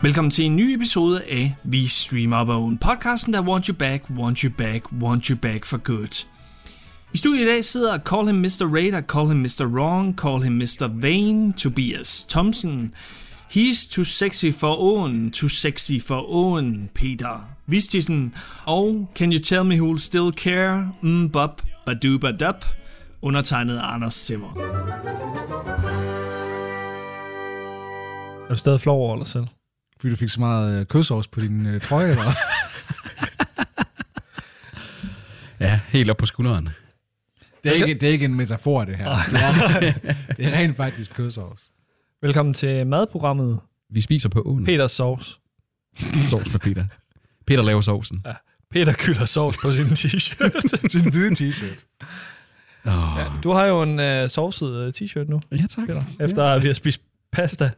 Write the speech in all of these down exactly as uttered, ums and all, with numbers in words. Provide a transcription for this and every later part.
Velkommen til en ny episode af Vi Streamer Our Own, podcasten der want you back, want you back, want you back for good. I studiet i dag sidder Call Him mister Raider, Call Him mister Wrong, Call Him mister Vane, Tobias Thompson. He's too sexy for Owen, too sexy for Owen, Peter Vistisen. Og Can you tell me who'll still care? Mm, bop, badoo badub. Undertegnet Anders Simmer. Er du stadig flov over dig selv? Fordi du fik så meget øh, kødsovs på din øh, trøje, eller? Ja, helt op på skulderen. Det er ikke, det er ikke en metafor, det her. Det er, det er rent faktisk kødsovs. Velkommen til madprogrammet Vi spiser på åen. Peters Sovs. Sovs med Peter. Peter laver sovsen. Ja, Peter kylder sovs på sin t-shirt. Sin hvide t-shirt. Oh. Ja, du har jo en uh, sovset uh, t-shirt nu, Ja, tak. Peter, efter at vi har spist pasta.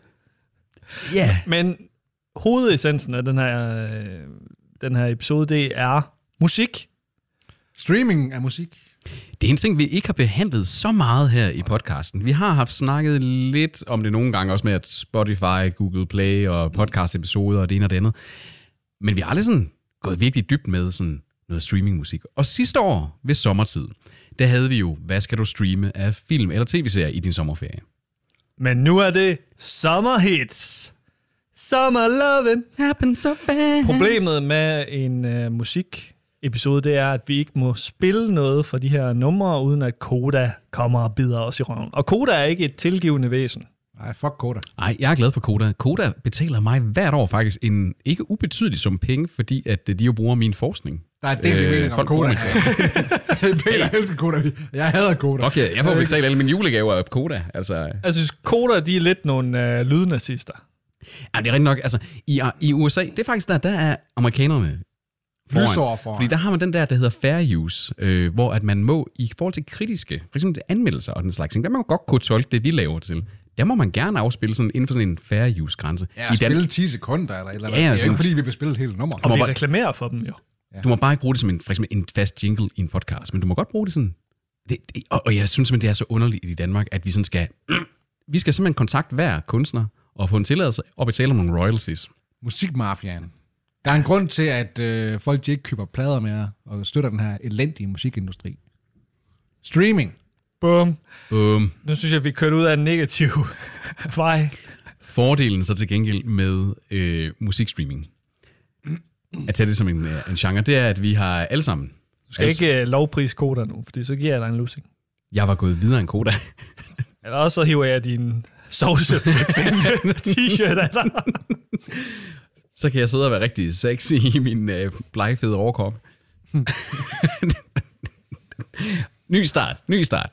Ja. Yeah. Men hovedessensen af den her, øh, den her episode, det er musik. Streaming af musik. Det er en ting, vi ikke har behandlet så meget her i podcasten. Vi har haft snakket lidt om det nogle gange, også med at Spotify, Google Play og podcast-episoder og det ene og det andet. Men vi har aldrig sådan gået virkelig dybt med sådan noget streamingmusik. Og sidste år ved sommertid, der havde vi jo, hvad skal du streame af film eller tv-serier i din sommerferie? Men nu er det Summer Hits. Summer Lovin' Happen so fast. Problemet med en uh, musikepisode, det er, at vi ikke må spille noget for de her numre, uden at Koda kommer og bider os i røven. Og Koda er ikke et tilgivende væsen. Nej, fuck Koda. Nej, jeg er glad for Koda. Koda betaler mig hvert år faktisk en ikke ubetydelig sum penge, fordi at de jo bruger min forskning. Der er delt øh, mening om Koda. Peter elsker Koda. Jeg hader Koda. Okay, jeg får betalt alle mine julegaver af Koda. Altså, Jeg synes, Koda, de er lidt nogle uh, lydnazister. ja, det er rigtig nok. Altså, i, i U S A, det er faktisk der, der er amerikanerne Lysår foran. Fordi der har man den der, der hedder fair use, øh, hvor at man må, i forhold til kritiske, for eksempel anmeldelser og den slags ting, der man godt kunne tolke det, vi laver til. Der må man gerne afspille sådan inden for sådan en fair use-grænse. Ja, at spille ti sekunder eller et eller andet. Ja, det er altså, jo ikke, fordi vi vil spille et helt nummer. Og vi bare- reklamerer for dem jo. Ja. Du må bare ikke bruge det som en, for eksempel en fast jingle i en podcast, men du må godt bruge det sådan. Det, det, og, og jeg synes simpelthen, det er så underligt i Danmark, at vi sådan skal, vi skal simpelthen kontakte hver kunstner og få en tilladelse og betale nogle royalties. Musikmafiaen. Der er en grund til, at øh, folk de ikke køber plader mere og støtter den her elendige musikindustri. Streaming. Bum. Um, Nu synes jeg, vi kørte ud af en negativ vej. Fordelen så til gengæld med øh, musikstreaming, at tage det som en, øh, en genre, det er, at vi har alle sammen... Du skal altså ikke uh, lovprise Koda nu, fordi så giver jeg dig en lussing. Jeg var gået videre end Koda. Eller også så hiver jeg din sovse t-shirt af dig. Så kan jeg sidde og være rigtig sexy i min øh, blegfede overkrop. ny start, ny start.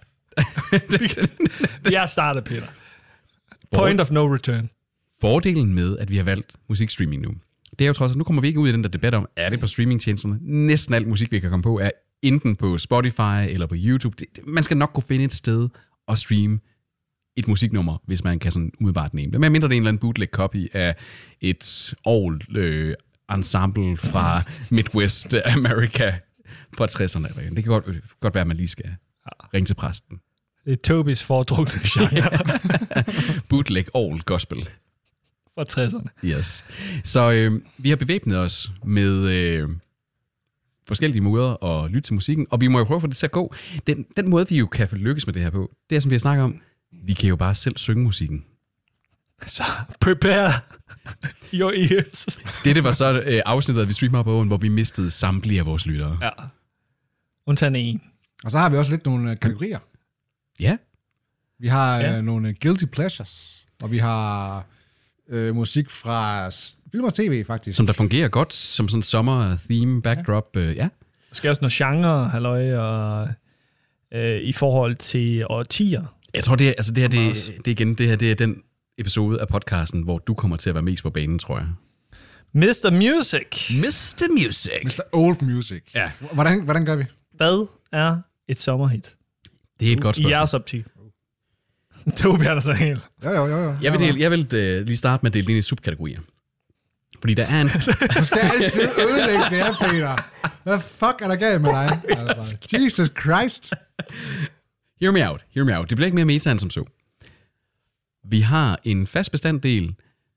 Jeg starter, Peter. Point of no return. Fordelen med, at vi har valgt musikstreaming nu, det er jo trods alt, nu kommer vi ikke ud i den der debat om, er det på streamingtjenesterne? Næsten alt musik, vi kan komme på, er enten på Spotify eller på YouTube. Det, det, man skal nok kunne finde et sted og streame et musiknummer, hvis man kan sådan umiddelbart name det. Men mindre det er en eller anden bootleg copy af et all øh, ensemble fra Midwest America fra tresserne. Det kan godt, godt være, at man lige skal ringe til præsten. Det er Tobis foretrukne genre Bootleg all gospel. fra tresserne. Yes. Så øh, vi har bevæbnet os med øh, forskellige måder at lytte til musikken, og vi må jo prøve at få det til at gå. Den, den måde, vi jo kan lykkes med det her på, det er, som vi har snakket om, vi kan jo bare selv synge musikken. Så prepare your ears. Dette var så øh, afsnittet af Vi Streamer på åen, hvor vi mistede samtlige af vores lyttere. Ja. Undtagen en. Og så har vi også lidt nogle øh, kategorier. Ja. Vi har Ja. øh, nogle øh, guilty pleasures, og vi har øh, musik fra s- film og tv, faktisk. Som der fungerer godt, som sådan sommer-theme, backdrop. Øh, ja. Der skal også noget genre, halløj, og øh, i forhold til årtier. Jeg tror, det er, altså det her, det, det igen, det her, det er den episode af podcasten, hvor du kommer til at være mest på banen, tror jeg. mister Music. mister Music. mister Old Music. Ja. Hvordan, hvordan gør vi? Hvad er et sommerhit? Det er et godt I spørgsmål. jeres optik. Tobi er der så helt. Jo, jo, jo. jo. Jeg vil, dele, jeg vil uh, lige starte med at dele ind i subkategorier. Fordi der er en... Du skal altid ødelægge det her, Peter. Hvad fuck er der galt med dig? Altså, Jesus Christ. Hear me out, hear me out. Det bliver ikke mere meta end som så. Vi har en fast bestanddel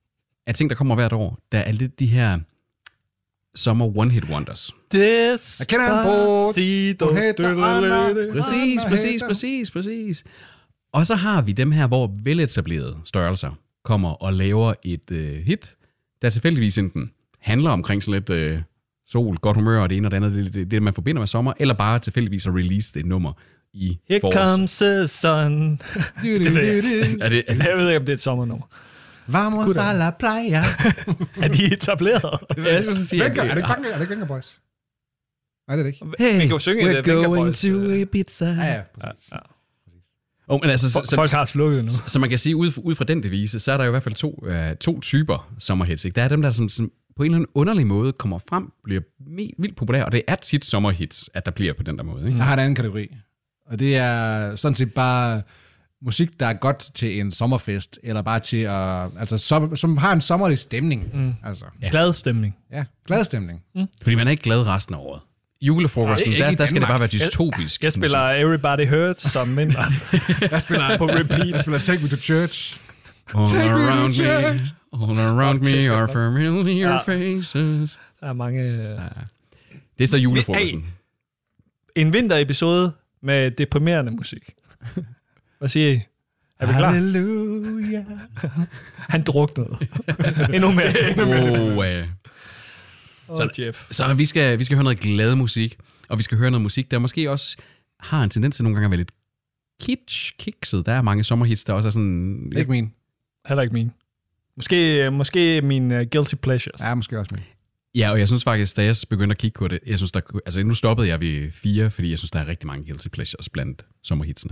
af ting, der kommer hvert år, der er alle de her sommer one-hit wonders. This Jeg kender en på. Præcis, præcis, præcis, præcis. Og så har vi dem her, hvor veletablerede størrelser kommer og laver et øh, hit, der tilfældigvis enten handler omkring sådan lidt øh, sol, godt humør og det ene og det andet, det, det, det man forbinder med sommer, eller bare tilfældigvis at release et nummer i Here forårs. comes the sun. Det ved jeg. Er det, er det, Jeg ved ikke, om det er et sommernummer. Vamos a la playa. Er de etableret? ja, jeg skulle så sige, Venga, at- er det Venga, er det Venga Boys? Nej, det er det ikke. Hey, Vi kan jo synge we're det, Venga going Boys, to øh. Ibiza. Ja, ja, præcis. Ja. Oh, men altså, så, så, Folk har slukket nu. så, så man kan sige, ud, ud fra den devise, så er der jo i hvert fald to, uh, to typer sommerhits. Ikke? Der er dem, der som, som på en eller anden underlig måde kommer frem, bliver me- vildt populære, og det er tit sommerhits, at der bliver på den der måde. Ikke? Jeg har en anden kategori, og det er sådan set bare musik, der er godt til en sommerfest, eller bare til at, altså som, som har en sommerlig stemning. Mm. Altså, Ja. Glad stemning. ja, glad stemning. Mm. Fordi man er ikke glad resten af året. Julefrokosten, Nej, ikke der, i der skal det Danmark. bare være dystopisk. Jeg spiller Everybody Hurts som mindre. Jeg spiller på repeat. Jeg spiller Take Me to Church. All Take me to around me, church. all around me are familiar Ja. faces. Der er mange... øh, Det er så julefrokosten. En vinterepisode med deprimerende musik. Hvad siger I? Er vi klar? Halleluja. Han druknede. Endnu mere. Oh, øh. Åh, oh, Jeff. Så vi skal, vi skal høre noget glad musik, og vi skal høre noget musik, der måske også har en tendens til nogle gange at være lidt kitsch, kikset. Der er mange sommerhits, der også er sådan... Ikke min. Heller ikke min. Måske, måske min uh, guilty pleasures. Ja, måske også min. Ja, og jeg synes faktisk, da jeg begyndte at kigge på det, jeg synes, der, altså nu stoppede jeg ved fire, fordi jeg synes, der er rigtig mange guilty pleasures blandt sommerhitsene.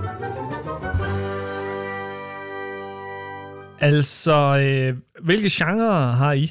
Altså, øh, hvilke genrer har I?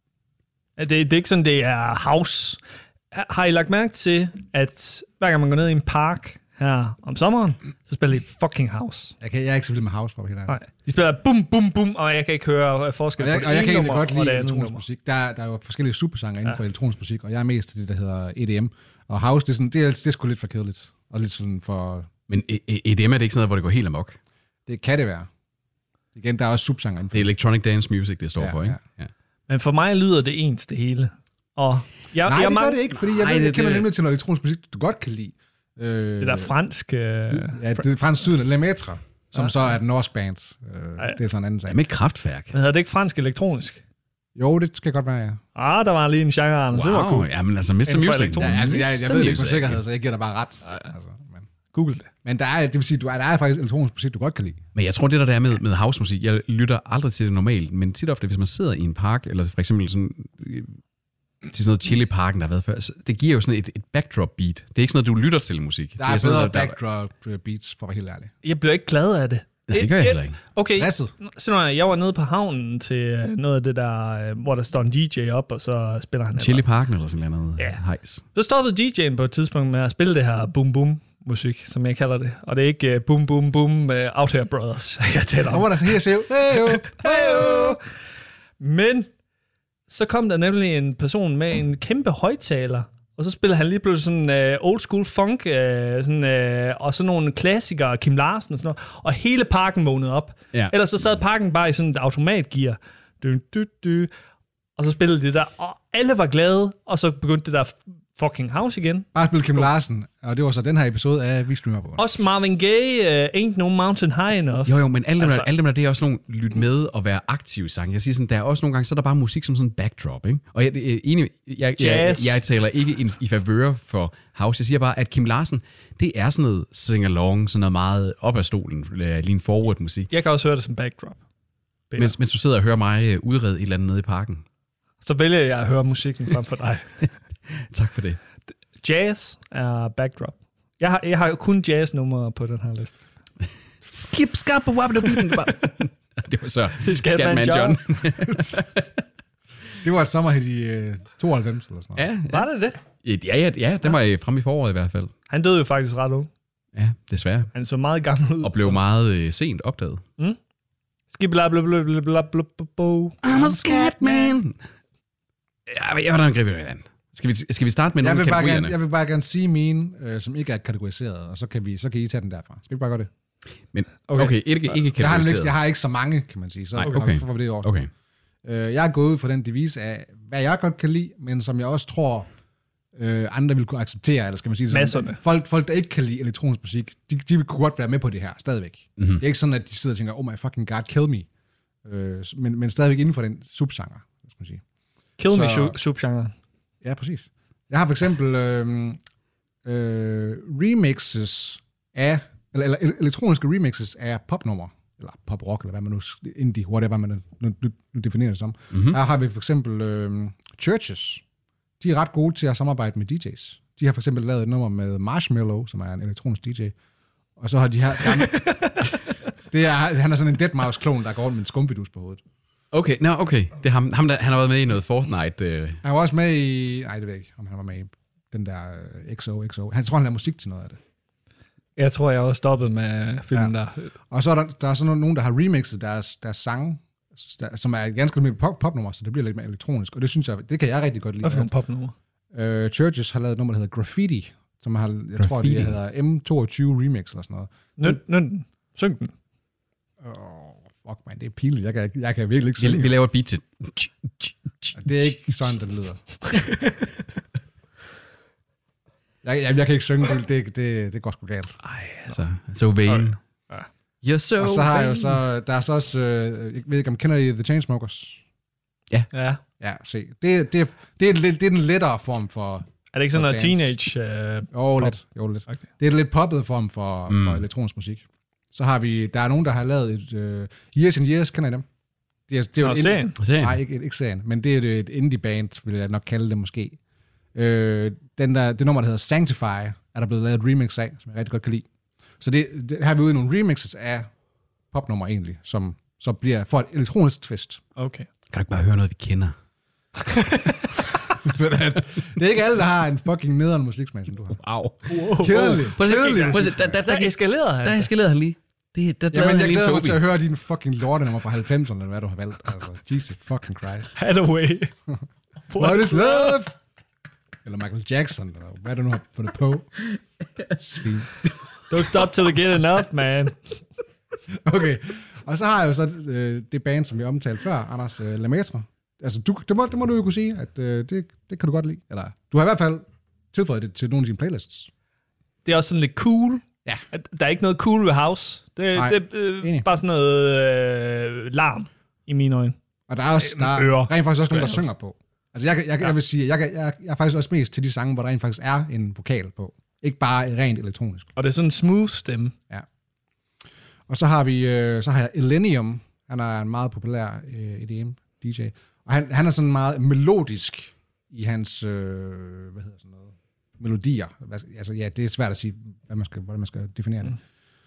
Det, det er ikke sådan, det er house. Har har I lagt mærke til, at hver gang man går ned i en park her om sommeren, så spiller de fucking house? Jeg, kan, jeg er ikke så vild med house, for at være helt ærlig. Nej, de spiller bum, bum, bum, og jeg kan ikke høre forskel Og jeg, på og det jeg kan ene egentlig nummer godt og det lide andet elektronisk nummer. musik. Der, der er jo forskellige supergenre inden Ja. for elektronisk musik, og jeg er mest til det, der hedder E D M. Og house, det er, sådan, det er, det er sgu lidt for kedeligt. Og lidt sådan for... Men E D M er det ikke sådan noget, hvor det går helt amok. Det kan det være. Igen, der er også subgenre inden for Det er Electronic Dance Music, det står Ja, for, ikke? ja. Ja. Men for mig lyder det ens det hele. Og jeg, Nej, jeg det mang- gør det ikke, fordi jeg, Nej, ved, jeg det- kender det- nemlig til noget elektronisk musik, du godt kan lide. Øh, Det der fransk... Øh, Ja, det er fransk syden, Le Maître, som Ja. så er et norsk band. Øh, Ja. det er sådan en anden sag. Med kraftværk. Men hedder det ikke fransk elektronisk? Jo, det skal godt være, ja. Ah, der var lige en genre, Anders. Det var Wow, cool. jamen altså mister Inden for Music. elektronisk. ja altså, jeg, jeg mister ved det ikke med Music. sikkerhed, så jeg giver dig bare ret. Altså, men, Google det. men der er, det vil sige, du er, der er faktisk elektronisk musik, du godt kan lide. Men jeg tror, det der, der er med, med housemusik, jeg lytter aldrig til det normalt, men tit ofte, hvis man sidder i en park, eller for eksempel sådan, øh, til sådan noget Chili-parken, der har været før, så det giver jo sådan et, et backdrop beat. Det er ikke sådan noget, du lytter til musik. Der det er sådan bedre noget, der- backdrop øh, beats, for at være helt ærlig. Jeg bliver ikke glad af det. Nej, det gør jeg heller ikke. Okay, Stresset. så når jeg var nede på havnen til øh, noget af det der, øh, hvor der står en D J op, og så spiller han. Chili-parken eller sådan noget Ja. hejs. Så stoppede D J'en på et tidspunkt med at spille det her boom boom musik, som jeg kalder det. Og det er ikke uh, boom boom boom med Out Here Brothers, jeg taler Og om. hvor der så her siger, hey jo, Heyo! Men så kom der nemlig en person med en kæmpe højtaler, og så spillede han lige pludselig sådan uh, old school funk, uh, sådan, uh, og sådan nogle klassikere, Kim Larsen og sådan noget, og hele parken vågnede op. Ja. Ellers så sad parken bare i sådan et automatgear. Du, du, du, og så spillede det der, og alle var glade, og så begyndte det der fucking house igen. bare spil Kim Larsen, og det var så den her episode af Vi Streamer på. Også Marvin Gaye, uh, Ain't No Mountain High Enough. Jo, jo, men alle dem, Altså- der, alle dem der, det er også nogle lyt med og være aktive sang. Jeg siger sådan, der er også nogle gange, så er der bare musik som sådan en backdrop, ikke? Og jeg, jeg, enig, jeg, jeg, jeg, Jazz. jeg taler ikke i, i favør for house. Jeg siger bare, at Kim Larsen, det er sådan noget sing-along, sådan noget meget op ad stolen, lean forward musik. Jeg kan også høre det som backdrop. Peter. Mens, mens du sidder og hører mig øh, udrede et eller andet nede i parken. Så vælger jeg at høre musikken frem for dig. Tak for det. Jazz er backdrop. Jeg har, jeg har kun jazz-numre på den her liste. Skip, skap, wabba, det var så Det er Scatman Scatman John. Det var et sommerhit i øh, tooghalvfems eller sådan noget. ja, Var det det? ja, ja, ja, ja, den var øh, fremme i foråret i hvert fald. Han døde jo faktisk ret ung. Ja, desværre. Han så meget gammel ud. Og blev meget øh, sent opdaget. Skiblablablablablablabla. I'm a Scatman. Ja, men jeg var der en gribe i den. Skal vi, skal vi starte med Jeg nogle vil, af bare gerne, kategorierne? jeg vil bare gerne sige mine, øh, som ikke er kategoriseret, og så kan, vi, så kan I tage den derfra. Skal vi bare gøre det? Men, Okay. okay, okay ikke, ikke Jeg har, ikke, kategoriseret. jeg har ikke så mange, kan man sige. Så Nej, har vi okay. får vi det over. Okay. Øh, jeg er gået ud fra den devise af, hvad jeg godt kan lide, men som jeg også tror, øh, andre vil kunne acceptere, eller skal man sige det sådan. Masserne. Folk, folk, der ikke kan lide elektronisk musik, de, de vil kunne godt være med på det her, stadigvæk. Mm-hmm. Det er ikke sådan, at de sidder og tænker, oh my fucking god, kill me. Øh, men, men stadigvæk inden for den subgenre, skal man sige. Kill Så, me su- subgenre. Ja, præcis. Jeg har for eksempel øh, øh, remixes af, eller, eller elektroniske remixes af popnummer, eller pop-rock, eller hvad man nu, indie, whatever man nu, nu, nu definerer det som. Mm-hmm. Her har vi for eksempel øh, Churches. De er ret gode til at samarbejde med D J's. De har for eksempel lavet et nummer med Marshmello, som er en elektronisk D J. Og så har de her... det er, han er sådan en deadmau5-klon, der går rundt med en skumpidus på hovedet. Okay, nå, no, okay. Det er ham, ham der, han har været med i noget Fortnite. Øh. Han var også med i... Nej, det ved jeg ikke, om han var med i den der uh, X O X O. Han tror, han lavede musik til noget af det. Jeg tror, jeg også stoppet med filmen ja. der. Og så er der, der er sådan nogen, der har remixet deres, deres sange, der, som er ganske mere pop, popnummer, så det bliver lidt mere elektronisk. Og det synes jeg, det kan jeg rigtig godt lide. Hvad for nogle popnummer? Uh, Churches har lavet et nummer, der hedder Graffiti, som har, jeg Graffiti. tror, det hedder M toogtyve Remix eller sådan noget. Nøn, nøn, syng den. Åh, oh, fuck man, det er pinligt. Jeg kan, jeg kan virkelig ikke Vi, synge. vi laver et beat til. Det er ikke sådan, den lyder. jeg, jeg, jeg kan ikke synge, det, det, det, det går sgu galt. Ej, altså, so vain. Okay. You're so Og så har jeg jo vain. så, der er så også, øh, jeg ved ikke om kender I The Chainsmokers? Ja. Ja, se. Det, det, det, er, lidt, det er den lettere form for... Er det ikke sådan noget dance. teenage... Uh, Jo, lidt. Jo, lidt. Okay. Det er en lidt poppet form for, mm. for elektronisk musik. Så har vi, der er nogen, der har lavet et uh, Years and Years, kender I dem? Det er, det er Nå, jo et serien. Serien. Nej, ikke, ikke serien, men det er et indie-band, vil jeg nok kalde det måske. Øh, den der, det nummer, der hedder Sanctify, er der blevet lavet et remix af, som jeg rigtig godt kan lide. Så det, det her er vi ude i nogle remixes af popnummer egentlig, som så bliver for et elektronisk twist. Okay. Kan du ikke bare høre noget, vi kender? Det er ikke alle, der har en fucking nederen musiksmag, som du har. Au. Kedelig. Prøv at se, Kedelig prøv at se, musiksmag. der, der, Der der, eskalerede han. der eskalerede han lige. Det, der, der Jamen, han jeg lige glæder mig Toby. til at høre dine fucking lortenummer fra halvfemserne, eller hvad du har valgt. Altså, Jesus fucking Christ. Hathaway. What is love? Eller Michael Jackson, eller hvad du nu har fundet på. Svin. Don't stop till they get enough, man. Okay, og så har jeg jo så øh, det band, som vi omtalte før, Anders øh, Lemaitre. Altså, du, det, må, det må du jo kunne sige, at øh, det, det kan du godt lide. Eller, du har i hvert fald tilføjet det til nogle af dine playlists. Det er også sådan lidt cool. Ja. At der er ikke noget cool ved house. Det, Nej, det er øh, enig. bare sådan noget øh, larm i mine øjne. Og der er, også, der er Ører. rent faktisk også nogen, der Ører. synger på. Altså, jeg, jeg, jeg, jeg vil sige, jeg, jeg, jeg, jeg er faktisk også mest til de sange, hvor der rent faktisk er en vokal på. Ikke bare rent elektronisk. Og det er sådan en smooth stemme. Ja. Og så har vi, øh, så har jeg Illenium. Han er en meget populær øh, E D M-D J. Og han, han er sådan meget melodisk i hans, øh, hvad hedder sådan noget, melodier. Hvad, altså ja, det er svært at sige, hvad man skal, hvordan man skal definere det. Mm.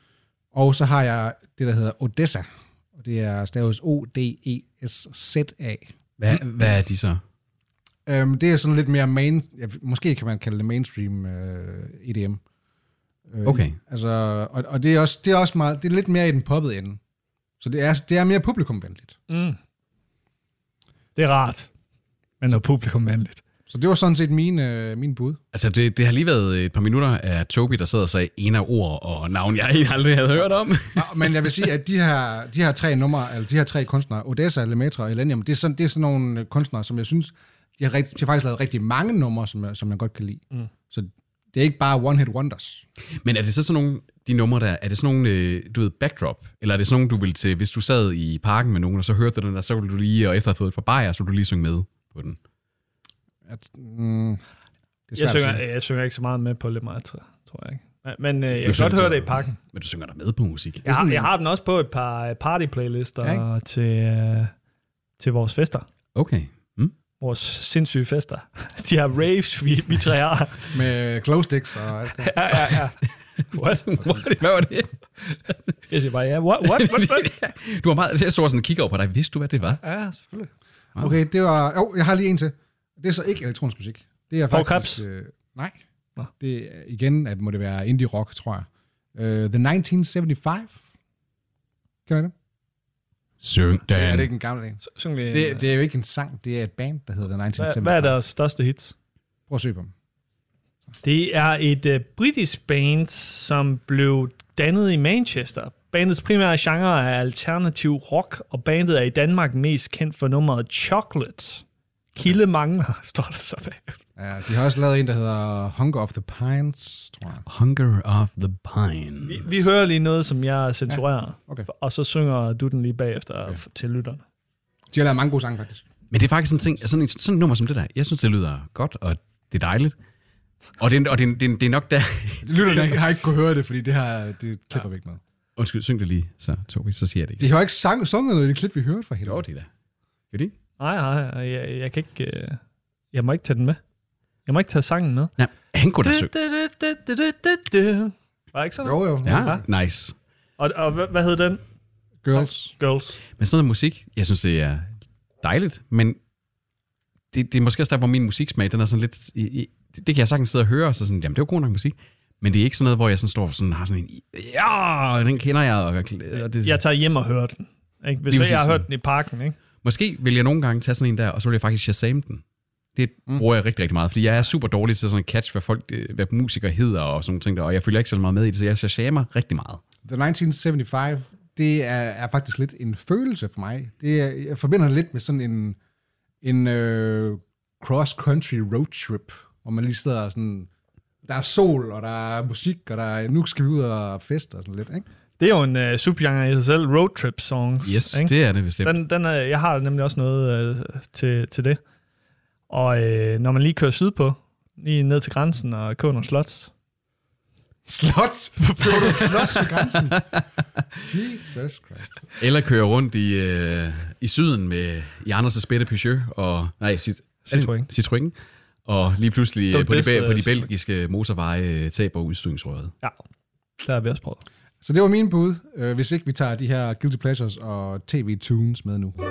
Og så har jeg det, der hedder Odessa. Og det er staves O D E S Z A. Hvad, hvad er de så? Øhm, det er sådan lidt mere main, ja, måske kan man kalde det mainstream øh, E D M. Øh, Okay. Altså, og, og det er også, det er også meget, det er lidt mere i den poppede ende. Så det er, det er mere publikumvenligt. Mm. Det er rart. Men noget publikumvenligt. Så det var sådan set min, øh, min bud. Altså, det, det har lige været et par minutter af Toby, der sidder og sagde en af ord og navn, jeg egentlig aldrig havde hørt om. Nå, men jeg vil sige, at de her, de her tre numre, eller de her tre kunstnere, Odessa, Lemaitre og Illenium, det er sådan, det er sådan nogle kunstnere, som jeg synes, de har, rigt, de har faktisk lavet rigtig mange numre, som jeg, som jeg godt kan lide. Mm. Så det er ikke bare one-hit wonders. Men er det så sådan nogle, de numre der, er det sådan nogle, øh, du ved, backdrop? Eller er det sådan nogle, du vil til, hvis du sad i parken med nogen, og så hørte du den der, så ville du lige, og efter at have fået et par bajer, så ville du lige synge med på den? At, mm, det er Jeg svært at synger, sige. jeg synger ikke så meget med på Lemaitre, tror jeg ikke. Men øh, jeg kan synger godt høre til- det i parken. Men du synger der med på musik? Jeg har, sådan jeg en- har den også på et par party-playlister Ja, til, øh, til vores fester. Okay. Mm. Vores sindssyge fester. De her raves, vi, vi tre har. Med glow sticks og alt det. Ja, ja, ja. What? What? Hvad var det? Jeg siger bare, ja, what, what, what, what? Du var meget, jeg stod sådan og kigger over på dig. Vidste du, hvad det var? Ja, selvfølgelig. Okay, det var... Jo, jeg har lige en til. Det er så ikke elektronisk musik. Det er Paul faktisk... Krebs? Øh, nej. Nå. Det er igen, at må det være indie rock, tror jeg. Uh, The nitten halvfems. Kender I det? Syng Det er den. det ikke en gammel en. Syng lige. Det, det er jo ikke en sang, det er et band, der hedder The nitten Hvad, halvfems. hvad er deres største hits? Prøv at søge på dem. Det er et uh, britisk band, som blev dannet i Manchester Bandets primære genre er alternativ rock, og bandet er i Danmark mest kendt for nummeret Chocolate. Kilde mangler, står der så bag. Ja, de har også lavet en, der hedder Hunger of the Pines, tror jeg. Hunger of the Pine. Vi, vi hører lige noget, som jeg censurerer, Ja, okay. og så synger du den lige bagefter okay. til lytterne. De har lavet mange gode sange, faktisk. Men det er faktisk en ting, sådan, en, sådan et nummer som det der, jeg synes, det lyder godt, og det er dejligt. Og det, og det, det, det er nok der... De lytterne har ikke kunnet høre det, fordi det her, det klipper ja. væk med. Undskyld, syng det lige, så Tobi, så siger jeg det ikke. De har jo ikke sang, sunget noget i det klip, vi hørte fra hele. Jo, det da. Gør det ikke? Nej, nej, jeg, jeg kan ikke... Øh, jeg må ikke tage den med. Jeg må ikke tage sangen med. Ja, han kunne da synge. Var det ikke sådan? Jo, jo. Ja, nice. Og, og hvad, hvad hed den? Girls. Girls. Men sådan noget musik, jeg synes, det er dejligt, men det, det er måske også der, hvor min musiksmag, den er sådan lidt... I, i, det kan jeg sagtens sidde og høre, og så sådan, jamen det er jo god nok musik, men det er ikke sådan noget, hvor jeg sådan står og sådan, har sådan en, ja, den kender jeg. Og, og det, Jeg tager hjem og hører den. Ikke? Hvis jeg, jeg har hørt den i parken, ikke? Måske vil jeg nogle gange tage sådan en der, og så vil jeg faktisk Shazam den. Det mm. bruger jeg rigtig, rigtig meget, fordi jeg er super dårlig til sådan en catch, hvad folk, hvad musikere hedder og sådan nogle ting der, og jeg følger ikke så meget med i det, så jeg Shazamer rigtig meget. The nitten seventy-five, det er, er faktisk lidt en følelse for mig. Det er, jeg forbinder det lidt med sådan en, en uh, cross-country roadtrip, hvor man lige sidder sådan, der er sol, og der er musik, og der er, nu skal vi ud og feste og sådan lidt, ikke? Det er jo en uh, subgenre i sig selv, roadtrip songs. Yes, ikke? det er det bestemt. Den, den er, jeg har nemlig også noget uh, til, til det. Og øh, når man lige kører sydpå, lige ned til grænsen og køber nogle slots. Slots? Køber du slots ved grænsen? Jesus Christ. Eller kører rundt i, øh, i syden med i Anders' Spætte Peugeot, og nej, Cit- Citroën. Citroën, og lige pludselig Don't på de, diss, på de uh, belgiske motorveje taber udstødningsrøret. Ja, der har vi også prøvet. Så det var min bud, øh, hvis ikke vi tager de her Guilty Pleasures og tv-tunes med nu.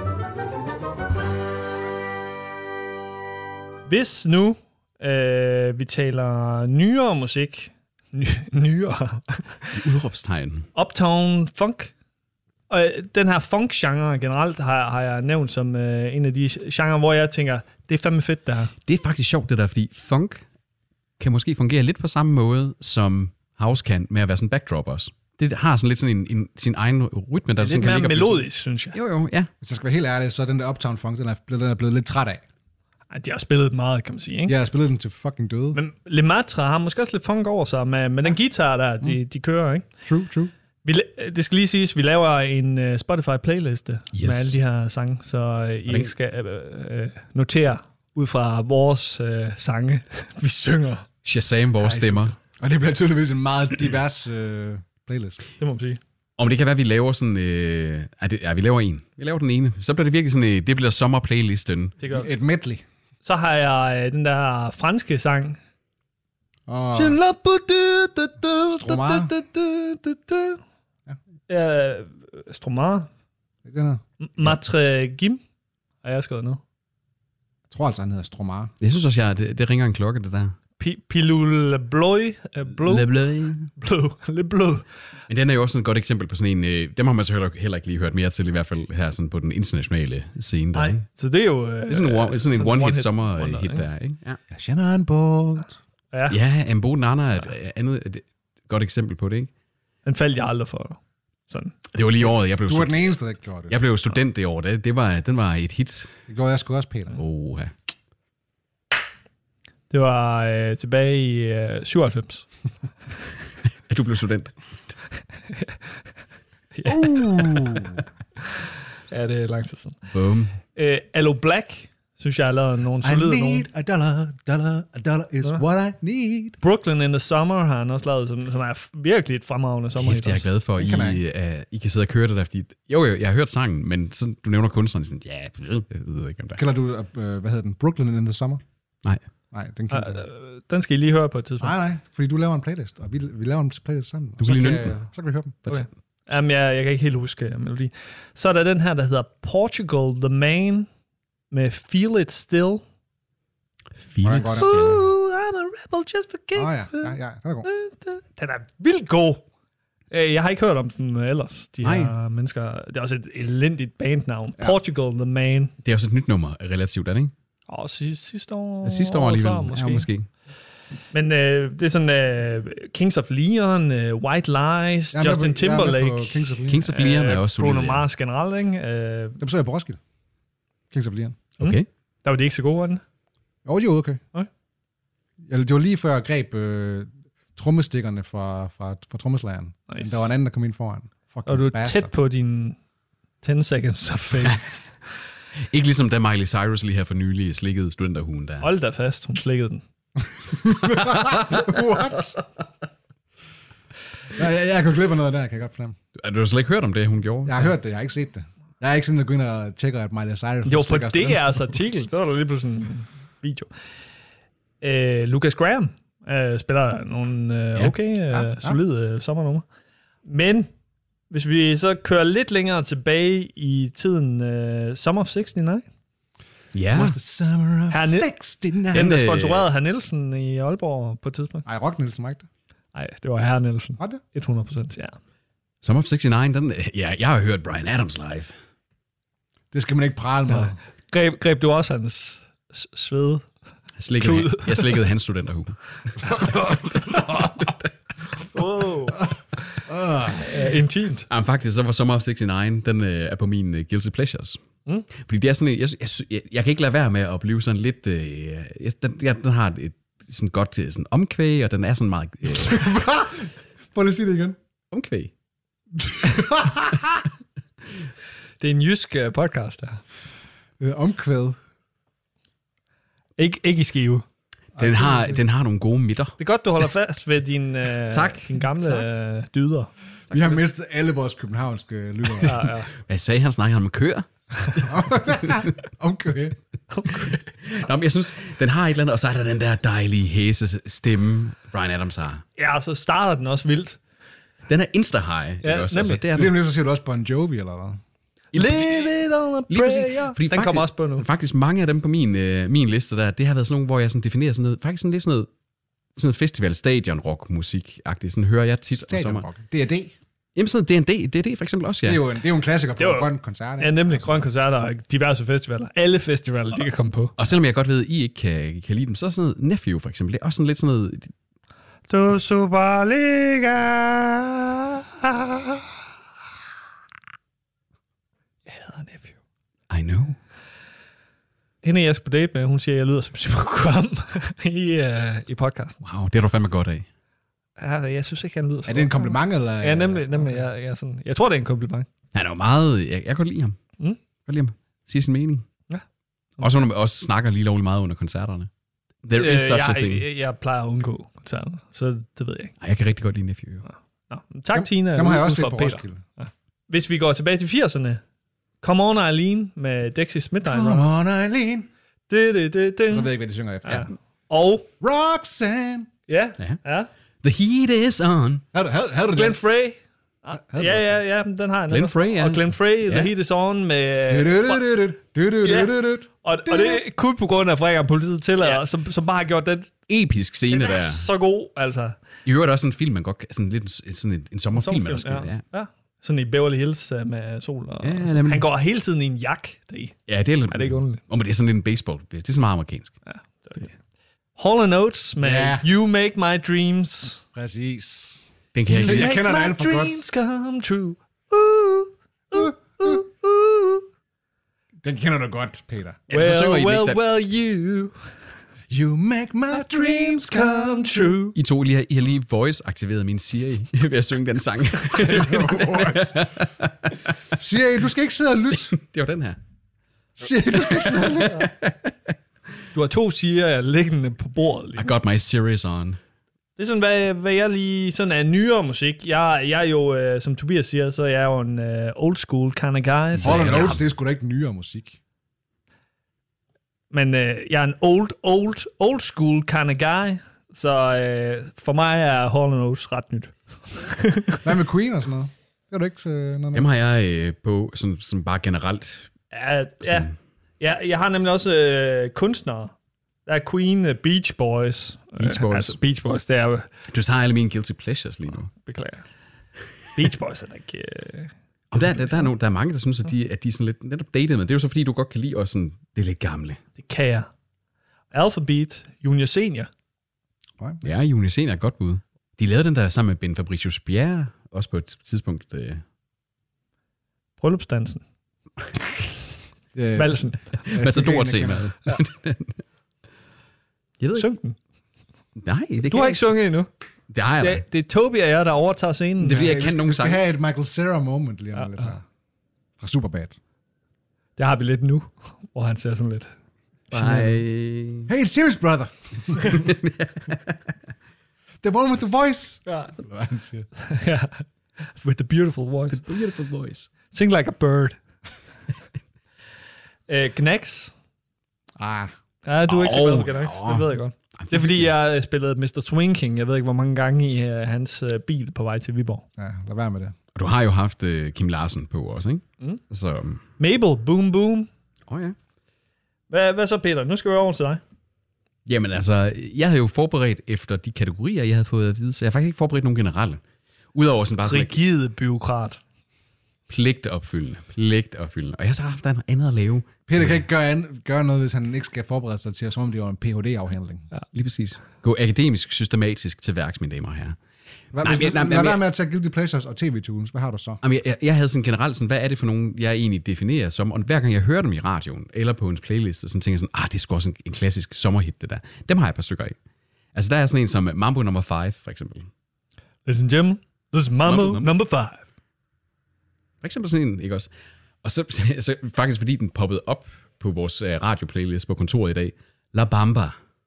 Hvis nu øh, vi taler nyere musik, ny, nyere, Udråbstegn. Uptown Funk, og øh, den her funk-genre generelt har, har jeg nævnt som øh, en af de genrer, hvor jeg tænker, det er fandme fedt det her. Det er faktisk sjovt det der, fordi funk kan måske fungere lidt på samme måde, som house kan med at være sådan en backdrop også. Det har sådan lidt sådan en, en, sin egen rytme, der det er sådan lidt kan mere ligge melodisk, synes jeg. Jo, jo, ja. Hvis jeg skal være helt ærlig, så er den der Uptown Funk, den er blevet, den er blevet lidt træt af. Ej, de har spillet meget, kan man sige, ikke? Jeg har spillet den til fucking døde. Men Lemaitre har måske også lidt funk over sig med, med den guitar der, de, de kører, ikke? True, true. Vi, det skal lige siges, vi laver en uh, Spotify-playliste Yes. med alle de her sange, så uh, I ikke skal uh, uh, notere ud fra vores uh, sange, vi synger. Shazam, vores stemmer. Og det bliver tydeligvis en meget divers øh, playlist. Det må man sige. Om det kan være, at vi laver sådan... Øh, ja, det, ja, vi laver en. Vi laver den ene. Så bliver det virkelig sådan... Øh, det bliver sommerplaylisten. Det gør det. Et medley. Så har jeg uh, den der franske sang. Og Ja. Uh, Stromae. den her. Matre Gim har jeg skrevet ned. Jeg tror altså, han hedder Stromae. Jeg synes også, jeg, det, det ringer en klokke, det der. Pi- Pilule Bløj. Blå. Le bleu. Blå. Le blå. Men den er jo også et godt eksempel på sådan en... Øh, dem har man så heller, heller ikke lige hørt mere til, i hvert fald her sådan på den internationale scene. Der, Nej, ikke? så det er jo... Uh, Det er sådan en, one, sådan en one-hit one-hit sommer-hit wonder, der, ikke? Ja. Jeg kender en båd. Ja, Ja, Ambo Nana er et andet et godt eksempel på det, ikke? den faldt jeg aldrig for. Sådan. Det var lige året, jeg blev, Du var stu- den eneste, der ikke gjorde det. jeg blev student det år. Det, det var, den var et hit. Det gjorde jeg sgu også, Peter. Oh, ja. Det var øh, tilbage i øh, syvoghalvfems. At du blev student. Uh. Ja, det er lang tid siden. Boom. Øh, Allo Black, synes jeg har lavet nogle I solide need nogen. a dollar, dollar, a dollar is Ja. what I need. Brooklyn in the Summer har han også lavet, som, som er virkelig et fremragende sommerhit. Kæft, jeg er også. glad for, at I, kan jeg uh, I kan sidde og køre det der, fordi... Jo, jo, jeg har hørt sangen, men så, du nævner kunstneren, sådan, ja, jeg ved ikke, om der. Kalder du, uh, hvad hedder den? Brooklyn in the Summer? Nej. Nej, den kan Ah, du. øh, den skal I lige høre på et tidspunkt. Nej, nej, fordi du laver en playlist, og vi, vi laver en playlist sammen. Du og kan lige så, nynne kan, den. så kan vi høre dem. Okay. Jamen, jeg, jeg kan ikke helt huske uh, melodi. Så er der den her, der hedder Portugal the Man med Feel It Still. Hvordan Felix går det? Stille. Ooh, I'm a rebel just for Åh oh, kicks. ja, ja, ja, den er god. Den er vildt god. Øh, Jeg har ikke hørt om dem ellers, de Nej. her mennesker. Det er også et elendigt bandnavn. Ja. Portugal the Man. Det er også et nyt nummer, relativt, er det ikke? Åh, sidste, sidste år. Ja, sidste år alligevel. Før, måske. Ja, måske. Men øh, det er sådan øh, Kings of Leon, øh, White Lies, Jeg er Justin med på- jeg er med Timberlake, på Kings of Leon. Kings of Leon er også Bruno solid. ja. Mars generelt, ikke? Øh, Dem så jeg på Roskilde. Kings of Leon. Okay. der var de ikke så gode, var den? Jo, de var okay. Okay. Ja, det var lige før jeg greb øh, trommestikkerne fra, fra, fra trommeslageren. Nice. Men der var en anden, der kom ind foran. Fucking Og du er bastard. tæt på din ten seconds of fame. Ikke ligesom da Miley Cyrus lige her for nylig slikkede studenterhuen der. Hold da fast, hun slikkede den. What? Ja, jeg, jeg kan glip af noget der, kan jeg godt fornemme. Du har slet ikke hørt om det, hun gjorde? Jeg har hørt det, jeg har ikke set det. Jeg er ikke sådan, at gå ind og tjekke, at Miley Cyrus... Jo, på slikker D studenter. R's artikel, så var der lige pludselig en video. Øh, Lucas Graham øh, spiller nogle øh, Ja. okay, øh, Ja, ja. solide øh, sommernummer. Men hvis vi så kører lidt længere tilbage i tiden, øh, Summer of seksogtres, Ja. What's the summer of Herre Ni- seksogtres? den der øh, sponsorerede herr Nielsen i Aalborg på et tidspunkt. Ej, Rock Nielsen, var ikke det? Nej, det var herr Nielsen. Var det? hundrede procent, ja. Summer of seksogtres, den, ja, jeg har hørt Bryan Adams live. Det skal man ikke prale med. Ja. Greb, greb du også hans s- svede? Jeg slikkede, Klud. jeg slikkede hans studenterhue. Wow. uh, intimt. Jamen, faktisk, så var Summer of seksogtres, den øh, er på min øh, Guilty Pleasures. Mm. Fordi det er sådan, jeg, jeg, jeg, jeg kan ikke lade være med at blive sådan lidt... Øh, jeg, den, jeg, den har et sådan godt øh, sådan omkvæg, og den er sådan meget... Øh, Prøv lige at sige det igen. omkvæg. Det er en jysk uh, podcast, der. Øh, omkvæd. Ikke, ikke i skive. Den har, den har nogle gode midter. Det er godt, du holder fast ved din, uh, Tak. din gamle uh, dyder. Vi har mistet alle vores københavnske lyttere. Ja, ja. Hvad sagde han? Snakker han om køer? Omkvæd. Nå, men jeg synes, den har et eller andet, og så er der den der dejlige hæse stemme, Bryan Adams har. Ja, så starter den også vildt. Den er insta-high. Ja, ikke også? nemlig. Altså, det er Lige den. om lidt, så siger du også Bon Jovi, eller hvad? Live it on a Lige præcis. prayer. Fordi Den kommer også på nu. Faktisk mange af dem på min, øh, min liste der, det har været sådan nogle, hvor jeg sådan definerer sådan noget, faktisk sådan lidt sådan noget, sådan noget festival stadion rock musik-agtigt. Sådan hører jeg tit om Stadion sommer. Rock. D og D. Jamen sådan D and D, D and D for eksempel også, ja. Det er jo en, det er jo en klassiker på Det var- grøn koncert. ikke? Ja, nemlig grøn koncerter og diverse festivaler. Alle festivaler, de kan komme på. Og selvom jeg godt ved, at I ikke kan, kan lide dem, så er sådan noget Nephew for eksempel. Det er også sådan lidt sådan noget... Du Superliga. Jeg hedder Nephew. I know. Hende jeg skal på date med, hun siger, at jeg lyder som Simon Kvam i, uh, i podcasten. Wow, det er du fandme godt af. Ja, jeg synes ikke, han lyder så Er det en godt. kompliment, eller? Ja, nemlig. nemlig jeg, jeg, er sådan, jeg tror, det er en kompliment. Han er jo meget... Jeg, jeg kan godt lide ham. Mm. Godt lide ham. Siger sin mening. Ja. Også, under, også snakker lige lovligt meget under koncerterne. There is Øh, such a jeg, thing. jeg, jeg plejer at undgå koncerter, så det ved jeg ikke. Ej, jeg kan rigtig godt lide Nephew. Jo. Nå, tak, Dem- Tina. Dem har jeg ud også set fra på Peter. Roskilde. Hvis vi går tilbage til firserne. Come On Eileen med Dexys Midnight Come Runners. on, Eileen. Det, det, det, det. Så ved jeg ikke, hvad de synger efter. Ja. Og, Roxanne. ja, Ja. ja. The heat is on. Havde, du- havde, havde du Glenn den? Frey. Havde Ja, du ja, ja, den har jeg. Glenn netop. Frey, ja. Og Glenn Frey, The Ja. Heat is On med... Du-du-du-du-du. Du-du-du-du-du. Og, og det er kun på grund af Frederik politiet tillader, ja. som, som bare har gjort den, Episk scene den der. er så god, altså. I øvrigt også en film, man godt kan... Sådan lidt en- sådan en, en sommerfilm, eller sådan ja. ja. ja. Sådan i Beverly Hills uh, med sol og... Ja, og sådan. nemlig. Han går hele tiden i en jak deri. Ja, det er lidt... Er det ikke underligt? Oh, men det er sådan lidt en baseball. Det er så meget amerikansk. Ja, det er det. Hall and Oates med Ja. You Make My Dreams. Præcis. Den kan jeg ikke Jeg Make kender det my alt for godt. dreams come true. Uh, uh, uh, uh. Den kender du godt, Peter. Ellers så synger I Well, den well, ikke selv. well, you You make my dreams come true. I to lige har, I har lige voice-aktiveret min Siri ved at synge den sang. Siri, du skal ikke sidde og lytte. Det var den her. Siri, du skal ikke sidde og lytte. Du har to siger liggende på bordet lige I nu. got my series on. Det er sådan, hvad, hvad jeg lige... Sådan er nyere musik. Jeg, jeg er jo, øh, som Tobias siger, så er jeg jo en øh, old school kind of guy. Så Hold on, jeg, Oates, det er sgu da ikke nyere musik. men øh, jeg er en old, old, old school kind of guy. Så øh, for mig er Hall and Oates ret nyt. Hvad med Queen og sådan noget? Det er du ikke så noget med. Dem har jeg øh, på, sådan, sådan bare generelt. Ja, ja, Sådan. ja, jeg har nemlig også øh, kunstnere. Der er Queen, uh, Beach Boys. Beach Boys. Øh, altså Beach Boys, det er jo... Du tager alle mine guilty pleasures lige nu. Beklager. Beach Boys er da ikke... Øh, Og der, der, der, er nogle, der er mange, der synes, at de, at de er sådan lidt netop dated, men det er jo så, fordi du godt kan lide også sådan, det er lidt gamle. det kan jeg. Alphabet, Junior Senior. Nej. Ja, Junior Senior er et godt bud. De lavede den der sammen med Ben Fabricius Bjerre, også på et tidspunkt. Øh... Bryllupsdansen. Øh, Valsen. Matador-temaet. Ja. Jeg ved ikke. Syng den. Nej, det kan Du har jeg ikke sunget endnu. Det har jeg da. Det, det er Toby og jeg, der overtager scenen. Det er fordi, jeg vi kan skal- nogle Vi skal sange. have et Michael Cera moment lige om Ja, lidt ja. her. Fra Superbad. Det har vi lidt nu, hvor han ser sådan lidt. Nej. Hey, it's serious, brother. The one with the voice. Ja. Eller hvad han siger. Ja. With the beautiful voice. Beautiful voice. Sing like a bird. uh, Knacks. Ah, Ja, du er ikke så Åh, glad for Knacks. åh. Det ved jeg godt. Det er fordi, jeg øh, spillede mister Twinking. Jeg ved ikke, hvor mange gange i uh, hans uh, bil på vej til Viborg. ja, lad være med det. Og du har jo haft uh, Kim Larsen på også, ikke? Mm. Så, Mabel, boom, boom. åh oh ja. Hvad, hvad så, Peter? Nu skal vi over til dig. Jamen altså, jeg havde jo forberedt efter de kategorier, jeg havde fået at vide, så jeg har faktisk ikke forberedt nogen generelle. Udover sådan bare sådan Rigide byråkrat. pligtopfyldende, pligtopfyldende. Og jeg har så haft noget andet at lave. Peter kan ikke gøre, an, gøre noget, hvis han ikke skal forberede sig til, som om det var en P H D-afhandling. Ja, lige præcis. Gå akademisk, systematisk til værks, mine damer og herrer. Hvad, Nej, hvis men- du, nej, men- lad være men- med at tage Guilty Pleasures og T V-tunes. Hvad har du så? Jamen, jeg, jeg, jeg havde sådan generelt sådan, hvad er det for nogen, jeg egentlig definerer som, og hver gang jeg hører dem i radioen, eller på en playlist, så tænker jeg sådan, ah, det er sgu også en, en klassisk sommerhit, det der. Dem har jeg et par stykker af. Altså, der er sådan en som Mambo number five, for eksempel. Ladies and gentlemen, this is Mambo Mambo number five. For eksempel sådan en, ikke også? Og så, så faktisk fordi den poppede op på vores uh, radioplaylist på kontoret i dag, La Bamba.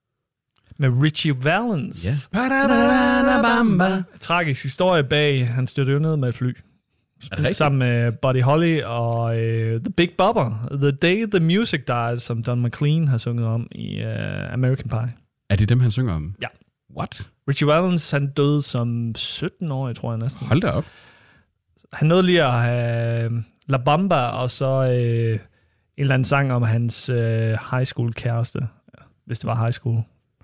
Med Richie Valens. Ja. La Bamba. Tragisk historie bag, han styrte jo ned med et fly. Er det rigtigt? Sammen med Buddy Holly og uh, The Big Bopper. The Day the Music Died, som Don McLean har sunget om i uh, American Pie. Er det dem, han synger om? Ja. What? Richie Valens, han døde som sytten-årig, tror jeg næsten. Hold da op. Han nåede lige at have La Bamba, og så øh, en eller anden sang om hans øh, high school kæreste. Hvis det var high school.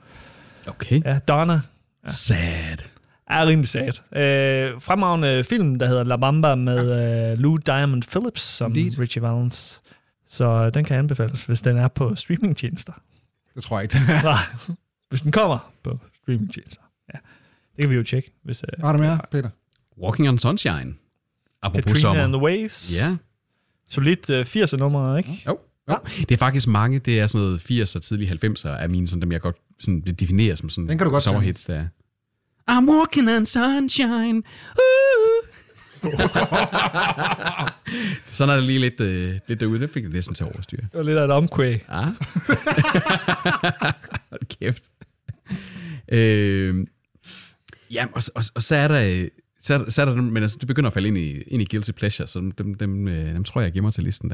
Okay. Ja, Donna. Ja. Sad. Er rimelig sad. Øh, fremragende film, der hedder La Bamba med øh, Lou Diamond Phillips som Indeed. Richie Valens. Så den kan anbefales, hvis den er på streamingtjenester. Det tror jeg ikke, den er. Nej, hvis den kommer på streamingtjenester. Ja, det kan vi jo tjekke. Hvis, øh, Hvad har du mere, Peter? Walking on Sunshine. Apropos Katrina sommer. and the Waves. Ja. Solidt øh, firser nummer, ikke? Jo. jo. Det er faktisk mange, det er sådan noget firserne og tidlige halvfemser, er mine, sådan, dem jeg godt sådan, det definerer som sådan Den kan du godt sommerhits, der. I'm walking on sunshine. Uh. Sådan er det lige lidt, øh, lidt derude. Det fik jeg næsten til overstyr. Det var lidt af et omkvæg. Ah. Hold kæft. Øh, ja, og, og, og så er der... Så er, så er der dem, men altså, det begynder at falde ind i, ind i Guilty Pleasure, så dem, dem, dem, øh, dem tror jeg, jeg gemmer til listen der.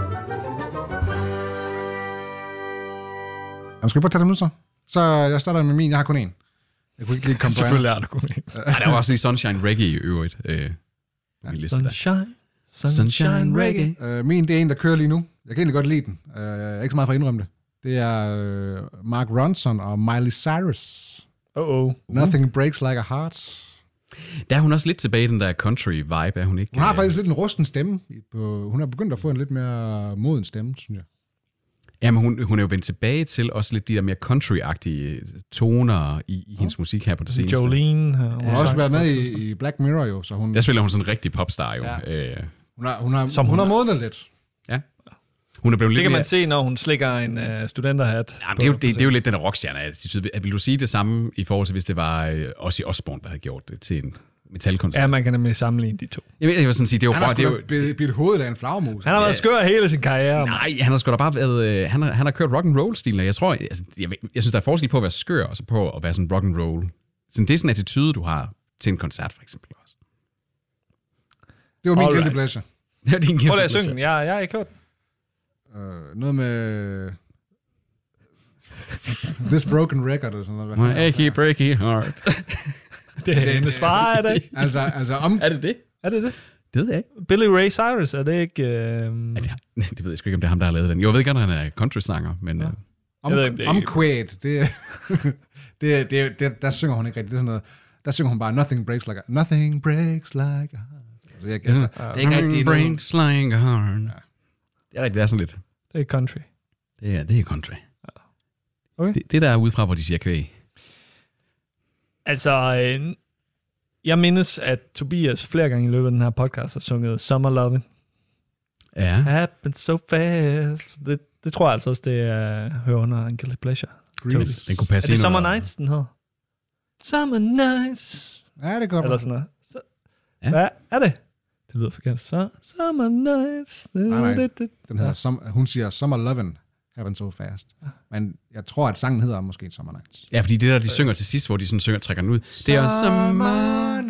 Jamen, skal vi bare tage dem nu så? Så jeg starter med min. Jeg har kun én. Jeg kunne ikke lige komme på Selvfølgelig er det kun en. Ej, der var også lige Sunshine Reggae i øvrigt øh, på min liste der. Sunshine, sunshine, Sunshine reggae. Uh, min, det er en, der kører lige nu. Jeg kan egentlig godt lide den. Uh, jeg er ikke så meget for at indrømme det. Det er uh, Mark Ronson og Miley Cyrus. Oh oh. Nothing breaks like a heart. Der er hun også lidt tilbage i den der country-vibe, er hun ikke? Hun har øh, faktisk lidt en rusten stemme. På, hun har begyndt at få en lidt mere moden stemme, synes jeg. Jamen, hun, hun er jo vendt tilbage til også lidt de der mere country-agtige toner i, i hendes musik her på det seneste. Jolene. Her, Hun har også været med i, i Black Mirror jo, så hun, Der spiller hun sådan en rigtig popstar jo. Ja. Øh, hun har, hun har, Som hun hun har er. modnet lidt. ja. Hun er blevet Det lidt kan mere... man se, når hun slikker en uh, studenterhat. Jamen, det, er jo, det, det er jo lidt den der rockstjerne-attitude. Vil du sige det samme i forhold til, hvis det var øh, Ozzy Osbourne, der havde gjort det til en metalkoncert? Ja, man kan nemlig sammenligne de to. Jeg, ved, jeg vil sådan sige, det er jo... Han har det er sgu jo da bidt, bidt hovedet af en flagmus. Han har været skør hele sin karriere. mand. nej, han har sgu da bare været... Øh, han, har, han har kørt rock and roll stilen og jeg tror... Altså, jeg, jeg synes, der er forskel på at være skør, og så på at være sådan rock and roll. Så det er sådan en attitude, du har til en koncert, for eksempel også. Det var min Alright. guilty pleasure. Det er din Prøv lige at guilty synge den. Jeg, jeg har ikke hørt den. Uh, noget med... This Broken Record eller sådan noget. Hvad pleasure. fanden er det? Achy, breaky heart. Det er hendes far, er det ikke? Altså, altså om... Er det det? Er det det? Det ved jeg ikke. Billy Ray Cyrus, er det ikke... Øh... Er det, det ved jeg sgu ikke, om det er ham, der har lavet den. Jo, jeg ved godt, at han er country-sanger, men... Ja. Ja. Om, Jeg ved ikke, det er omkvæd, det, er- det, er- det, er- det, der synger hun ikke rigtigt. Det er sådan noget, der synger hun bare, nothing breaks like a, nothing breaks like a heart. Altså, jeg, altså, det er ikke rigtig noget. Brain slang heart. Det er rigtigt, det er sådan lidt. Det er country. Det er, det er country. Okay. Det, det der er udefra, hvor de siger kvæg. Altså, øh, jeg mindes, at Tobias flere gange i løbet af den her podcast har sunget Summer Lovin'. Ja. Happen so fast. Det, det tror jeg altså også, det er hører under en guilty pleasure. Grease. Den kunne passe Er det ind Summer under- Nights, den hedder? Summer Nights. Ja, det gør Eller du. sådan noget. Så, Ja. Hvad er det? Det lyder forkert. Så, Summer Nights. Nej, nej. Den hedder, som, hun siger Summer Lovin' Happen So Fast. Men jeg tror, at sangen hedder måske Summer Nights. Ja, fordi det der, de synger til sidst, hvor de sådan synger, trækker den ud, det er også Summer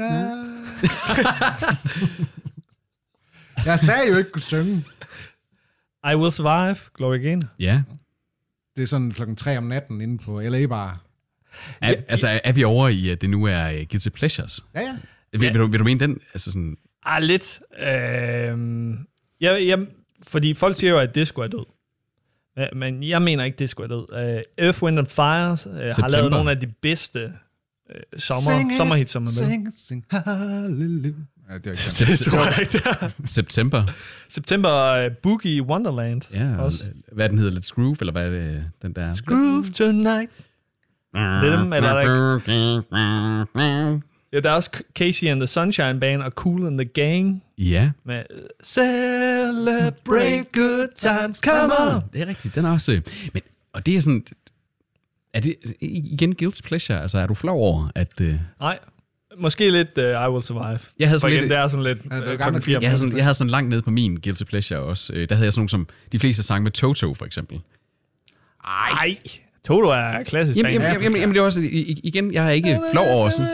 Jeg sagde jo ikke kunne synge. I Will Survive, Gloria Gaynor. Ja. Det er sådan klokken tre om natten inde på L A Bar. Er, altså, er vi over i, at det nu er uh, Guilty Pleasures? Ja, ja. Vil, vil, du, vil du mene den? Altså sådan, Ah, lidt. Øhm, jeg, jeg, fordi folk siger jo, at disco er død. Men- Men jeg mener ikke, disco er død. Uh, Earth, Wind and Fire uh, har September. lavet nogle af de bedste uh, sommer, sommerhits, som er med. Sing it, sing hallelujah. Ja, det er ikke sådan. Det tror jeg ikke, det er. September. September uh, Boogie Wonderland. Ja, også. hvad den hedder? Let's Groove, eller hvad er det, den der? Groove Tonight. Det er dem, eller er der ikke? Ja, der er også Casey and the Sunshine Band og Kool and the Gang Ja, med uh, Celebrate Good Times, come on! det er rigtigt. Den er også... øh, Men, og det er sådan... Er det igen Guilty Pleasure? Altså, er du flov over, at... Uh, Nej, måske lidt uh, I Will Survive. Jeg havde For sådan igen, lidt- det er sådan lidt... Ja, det er øh, gamle klokken fire. film. jeg, havde sådan, jeg havde sådan langt nede på min Guilty Pleasure også. Øh, Der havde jeg sådan nogle som... De fleste sange med Toto, for eksempel. Ej, Toto er klassisk Jamen, band. jamen, jamen, jamen det er også... i- i- Igen, jeg er ikke flov over sådan...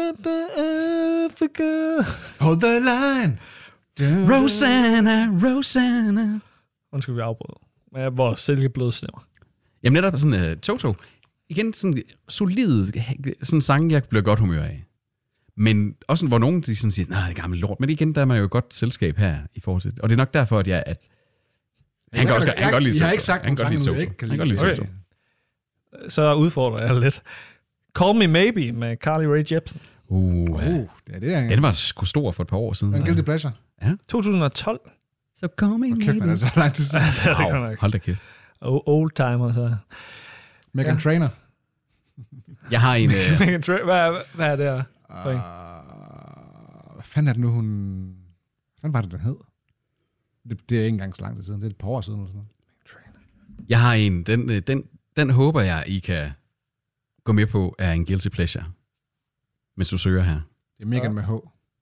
Hold the line. Rosanna, Rosanna... Undskyld, vi afbryder. Med vores silkebløde stemmer. Jamen netop sådan uh, Toto. Igen sådan solid, sådan sang, jeg bliver godt humør af. Men også hvor nogen de sådan siger, nej, det er gammel lort. Men igen, der er man jo et godt selskab her i forhold til. Og det er nok derfor, at jeg... At han kan også han kan godt lide I har Toto. ikke sagt Han kan nogle godt lide sange, du Toto. ikke kan Han kan godt lide. lide Toto. Så udfordrer jeg lidt. Call Me Maybe med Carly Rae Jepsen. Uh, ja. Uh, det er det, jeg Den var sgu stor for et par år siden. en guilty pleasure. to tusind og tolv. Så kom Og kæft, man er så lang tid siden. Det er det godt Wow, nok. hold da kæft. O- Old timer, så. Megan Ja. Trainor. Jeg har en... Uh, hvad, er- hvad er det her? For en? Uh, hvad fanden er det nu, hun... Hvad fanden var det, den hed? Det, det er ikke engang så lang tid siden. Det er et par år siden eller sådan noget. jeg har en... Den, øh, den, den håber jeg, I kan gå med på, er en guilty pleasure. Mens du søger her. Det er Megan med H.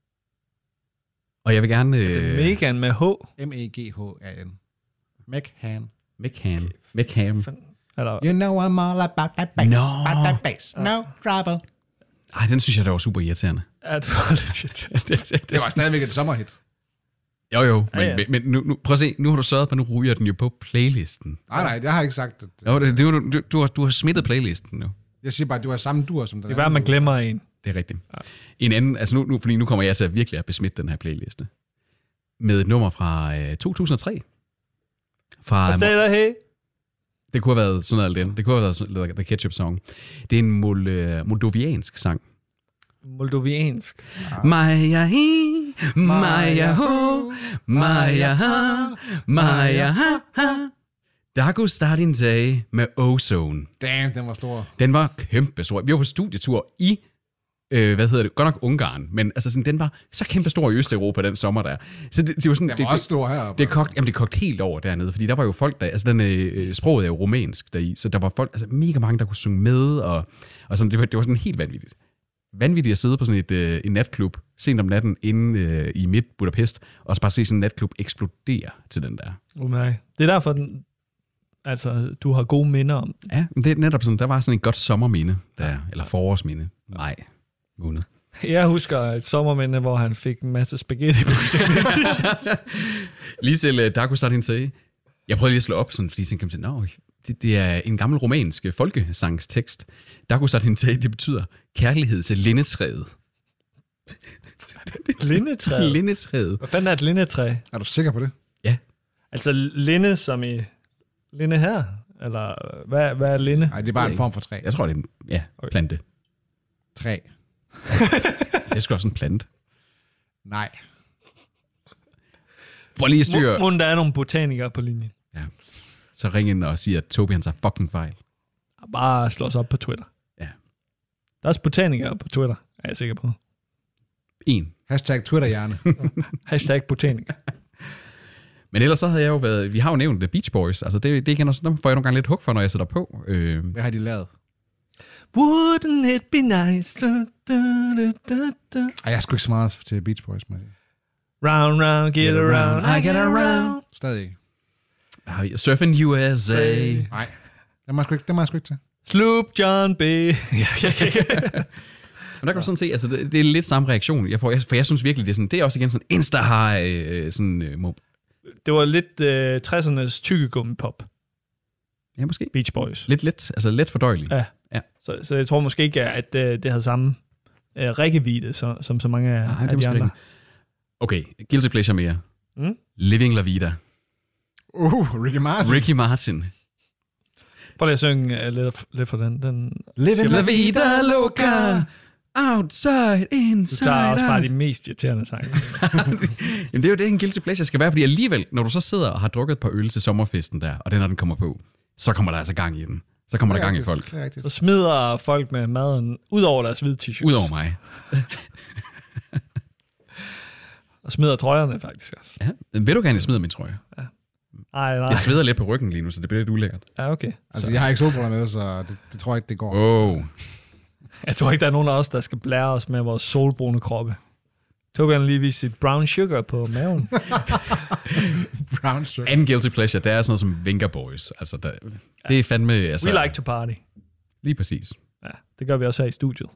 Og jeg vil gerne... Det er Øh, Megan med H. M E G H A N. Megan. McCann. McCann. Eller, You know I'm all about that bass. No. About that bass. No trouble. Ej, den synes jeg, der var super irriterende. er det var lidt... det, det, Det var stadigvæk et sommerhit. Jo, jo, men, Ja, ja. men, men nu, nu, prøv at se, nu har du sørget for, nu ryger den jo på playlisten. Nej, nej, jeg har ikke sagt det. Jo, det, det, du, du, har, du har smittet playlisten nu. Jeg siger bare, at du har samme dur som den Det er bare, man glemmer en. Det er rigtigt. Ja. En anden, altså nu, nu, fordi nu kommer jeg til at virkelig at besmitte den her playliste. Med et nummer fra øh, to tusind og tre. Fra, Hvad sagde der, hey? det kunne have været sådan noget af den. Det kunne have været sådan noget, The Ketchup Song. Det er en mol, øh, moldoviansk sang. Moldoviansk. Maja hi, Maja ho, Maja ha, Maja ha ha. Der kunne starte en dag med Ozone. Damn, den var stor. Den var kæmpe stor. Vi var på studietur i, øh, hvad hedder det, godt nok Ungarn, men altså sådan, den var så kæmpe stor i Østeuropa den sommer der. Så det, det var sådan, Den det, var også stor her. det, det, kogt, jamen, det kogt helt over dernede, fordi der var jo folk, der, altså den øh, sproget er jo rumænsk deri, så der var folk, altså mega mange, der kunne synge med, og, og sådan, det, var, det var sådan helt vanvittigt. Vanvittigt at sidde på sådan et, øh, en natklub, sent om natten, inde øh, i midt Budapest, og så bare se sådan en natklub eksplodere til den der. Oh my. Det er derfor, den, altså, du har gode minder om. Ja, men det er netop sådan, der var sådan et godt sommerminde, der, eller forårsminde. Nej, måned. Jeg husker et sommerminde, hvor han fik en masse spaghetti på sin Lige til uh, Darko Sardinse. Jeg prøvede lige at slå op, sådan, fordi jeg tænkte, nå, det, det er en gammel romansk folkesangstekst. Darko Sardinse, det betyder kærlighed til lindetræet. Lindetræet? Lindetræet. Hvad fanden er et lindetræ? Er du sikker på det? Ja. Altså linde som i linde her? Eller hvad, hvad er linde? Nej, det er bare en form for træ. Jeg tror, det er en ja, plante. Træ. Det er sgu også en plante. Nej. Prøv lige at styre. Må der er nogle botanikere på linjen. Ja. Så ring ind og siger, at Tobi han tager fucking fejl. Bare slå os op på Twitter. Ja. Der er også botanikere på Twitter, er jeg sikker på. En. Hashtag Twitterhjerne. Hashtag botanikere. Men ellers så havde jeg jo været... Vi har jo nævnt The Beach Boys. Altså, det, det igen også, dem får jeg nogle gange lidt hug for, når jeg sætter på. Øh, Hvad har de lavet? Wouldn't it be nice? Da, da, da, da, da. Ej, jeg er sgu ikke så meget til Beach Boys, med det. Round, round, get, get around, I get around. Stadig. Surfing U S A. Nej, den må jeg sgu ikke, den må jeg sgu ikke til. Sloop John B. Men der kan du sådan se, altså det, det er lidt samme reaktion, jeg får, jeg, for jeg synes virkelig, det er, sådan, det er også igen sådan insta-high, øh, sådan... Øh, må... Det var lidt øh, tressernes tykkegummi-pop. Ja, måske. Beach Boys. Lidt let, altså let fordøjeligt. Ja. Ja. Så, så jeg tror måske ikke, at øh, det havde samme øh, rækkevidde, så, som så mange af, Nej, af de andre. Ikke. Okay, Guilty Pleasure mere. Mm? Living La Vida. Uh, Ricky Martin. Ricky Martin. Prøv lige at synge uh, lidt, lidt for den. den Living La Vida Loca. Outside, inside. Du tager også bare out. de mest irriterende sange. Jamen, det er jo det, en Guilty Pleasure skal være, fordi alligevel, når du så sidder og har drukket et par øl til sommerfesten der, og den når den kommer på, så kommer der altså gang i den. Så kommer der gang i folk. Så smider folk med maden ud over deres hvide t-shirts. Udover mig. Og smider trøjerne faktisk også. Ja, vil du gerne smide min trøje? Ej, nej. Jeg sveder lidt på ryggen lige nu, så det bliver lidt ulækkert. Ja, okay. Altså, jeg har ikke solbriller med, så det, det tror jeg ikke, det går. Oh. Jeg tror ikke, der er nogen af os, der skal blære os med vores solbrune kroppe. Tobi han lige vise sit brown sugar på maven. Brown sugar. Anden Guilty Pleasure, det er sådan noget som Venga Boys. Altså, der, det er fandme... Altså, We like to party. Lige præcis. Ja, det gør vi også her i studiet.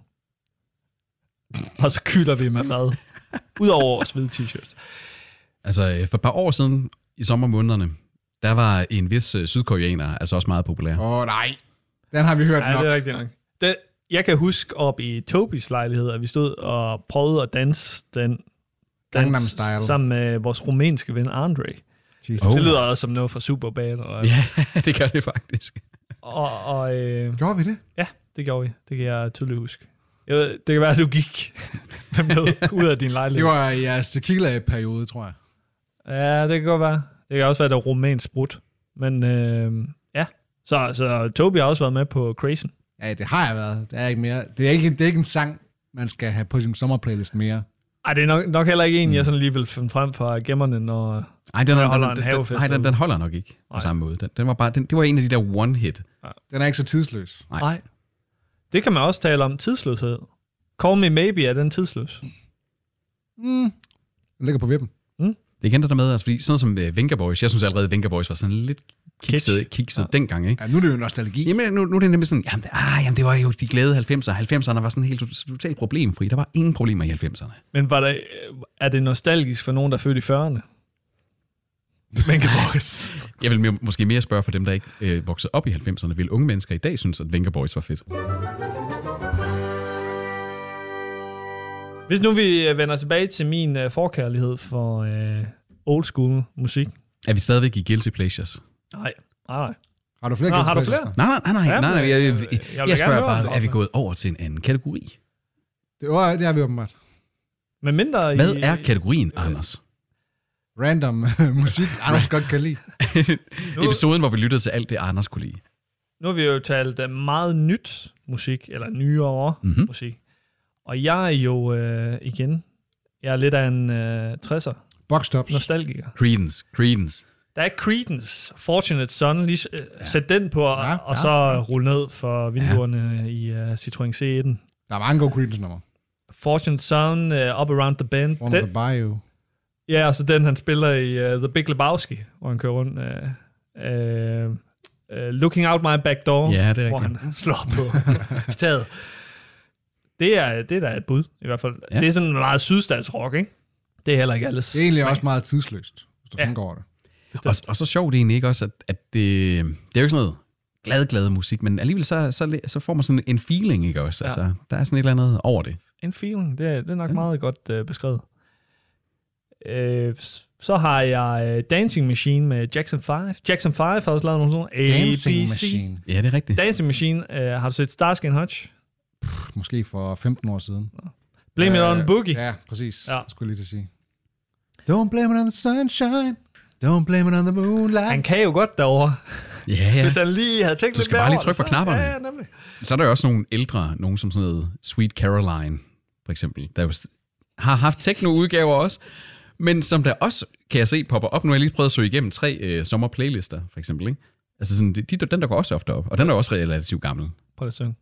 Og så kylder vi med mad. Udover vores hvide t-shirts. Altså, for et par år siden, i sommermånederne, der var en vis uh, sydkoreaner, altså også meget populær. Åh, oh, nej. Den har vi hørt Ja, nok. det er rigtigt nok. Det, jeg kan huske op i Tobis lejlighed, at vi stod og prøvede at danse den Gangnam dans Style. sammen med vores rumænske ven Andre. Jesus. Oh. Det lyder også som noget fra Superbad. Og, Ja, det gør det faktisk. og, og øh, Gjorde vi det? ja, det gjorde vi. Det kan jeg tydeligt huske. Jeg ved, det kan være, at du gik med ud af din lejlighed. Det var i jeres tequila-periode, tror jeg. Ja, det kan godt være. Det kan også være, at det var rumænsk brudt. Men øh, ja, så, så Tobi har også været med på Crazen. Ja, det har jeg været. Det er ikke mere. Det er ikke, det er ikke en sang, man skal have på sin sommerplaylist mere. Ej, det er nok, nok heller ikke en, mm. jeg sådan lige vil finde frem fra gemmerne, når... Ej, den, Jeg den, holder den, en den, havefest nej, den, den derude. holder nok ikke på Nej. samme måde. Den, den var bare, den, det var en af de der one-hit. Den er ikke så tidsløs. Nej. Nej. Det kan man også tale om tidsløshed. Call Me Maybe er den tidsløs. Mm. Den ligger på vippen. Det er igen det der med, altså, fordi sådan som uh, Venga Boys, jeg synes allerede, at Venga Boys var sådan lidt kikset, kikset ja. dengang, ikke? Ja, nu er det jo nostalgi. Jamen, nu, nu er det nemlig sådan, jamen det, ah, jamen, det var jo de glade halvfemser. halvfemserne var sådan helt totalt problemfri. Der var ingen problemer i halvfemserne. Men var der, er det nostalgisk for nogen, der er født i fyrrerne? Venga Boys. Jeg vil mere, måske mere spørge for dem, der ikke øh, voksede op i halvfemserne. Vil unge mennesker i dag synes, at Venga Boys var fedt? Hvis nu vi vender tilbage til min uh, forkærlighed for uh, old school musik. Er vi stadigvæk i Guilty Pleasures? Nej, nej, nej. Har du flere? Nå, Guilty har du Pleasures flere? der? Nej, nej, nej, Ja, nej, nej, men, jeg, øh, jeg, jeg vil jeg, gerne spørger høre bare, om er vi det. gået over til en anden kategori? Det, var, det er vi åbenbart. Men mindre Hvad i, er kategorien, Anders? Random musik, Anders godt kan lide. Nu- Episoden, hvor vi lyttede til alt det, Anders kunne lide. Nu har vi jo talt uh, meget nyt musik, eller nyere Mhm. mm-hmm. musik. Og jeg er jo uh, igen, jeg er lidt af en uh, tresser Boxtops. nostalgiker. Creedence, Creedence. Der er Creedence, Fortunate Son, lige uh, ja. sæt den på, Ja, ja, og ja, så ja. rulle ned for vinduerne ja. i uh, Citroën C et. Der er mange gode Creedence-nummer. Fortunate Son, uh, Up Around the Bend. One of Den, the Bayou. ja, og så den, han spiller i uh, The Big Lebowski, hvor han kører rundt. Uh, uh, uh, Looking Out My Back Door, Ja, det er hvor rigtigt. han slår på taget. Det er, det er da et bud, i hvert fald. Ja. Ja. Det er sådan meget sydstatsrock, ikke? Det er heller ikke alles. Det er egentlig også meget tidsløst, hvis du Ja. tænker over det. Og, og så sjovt egentlig ikke også, at, at det, det er jo ikke sådan noget glad, glad musik, men alligevel så, så, så får man sådan en feeling, ikke også? Ja. Altså, der er sådan et eller andet over det. En feeling, det er, det er nok Ja. ja. meget godt uh, beskrevet. Uh, så har jeg uh, Dancing Machine med Jackson five. Jackson five har også lavet nogle sådan A Dancing B C. Machine. Ja, det er rigtigt. Dancing Machine, uh, har du set Starsky and Hutch? Måske for femten år siden. Blame It On Øh, Boogie. Ja, præcis. Ja. Ja. Skulle jeg lige til at sige. Don't blame it on the sunshine. Don't blame it on the moonlight. Han kan jo godt derovre. Ja, ja. Hvis han lige havde tænkt Du lidt skal mere bare lige over trykke det, på knapperne. Ja, ja, nemlig. Så er der jo også nogle ældre, nogen som sådan noget Sweet Caroline, for eksempel, der jo har haft techno-udgaver også, men som der også, kan jeg se, popper op. Nu har jeg lige prøvet at søge igennem tre øh, sommerplaylister, for eksempel. Ikke? Altså sådan, de, den der går også ofte op, og den er også relativt gammel. Prøv at synge.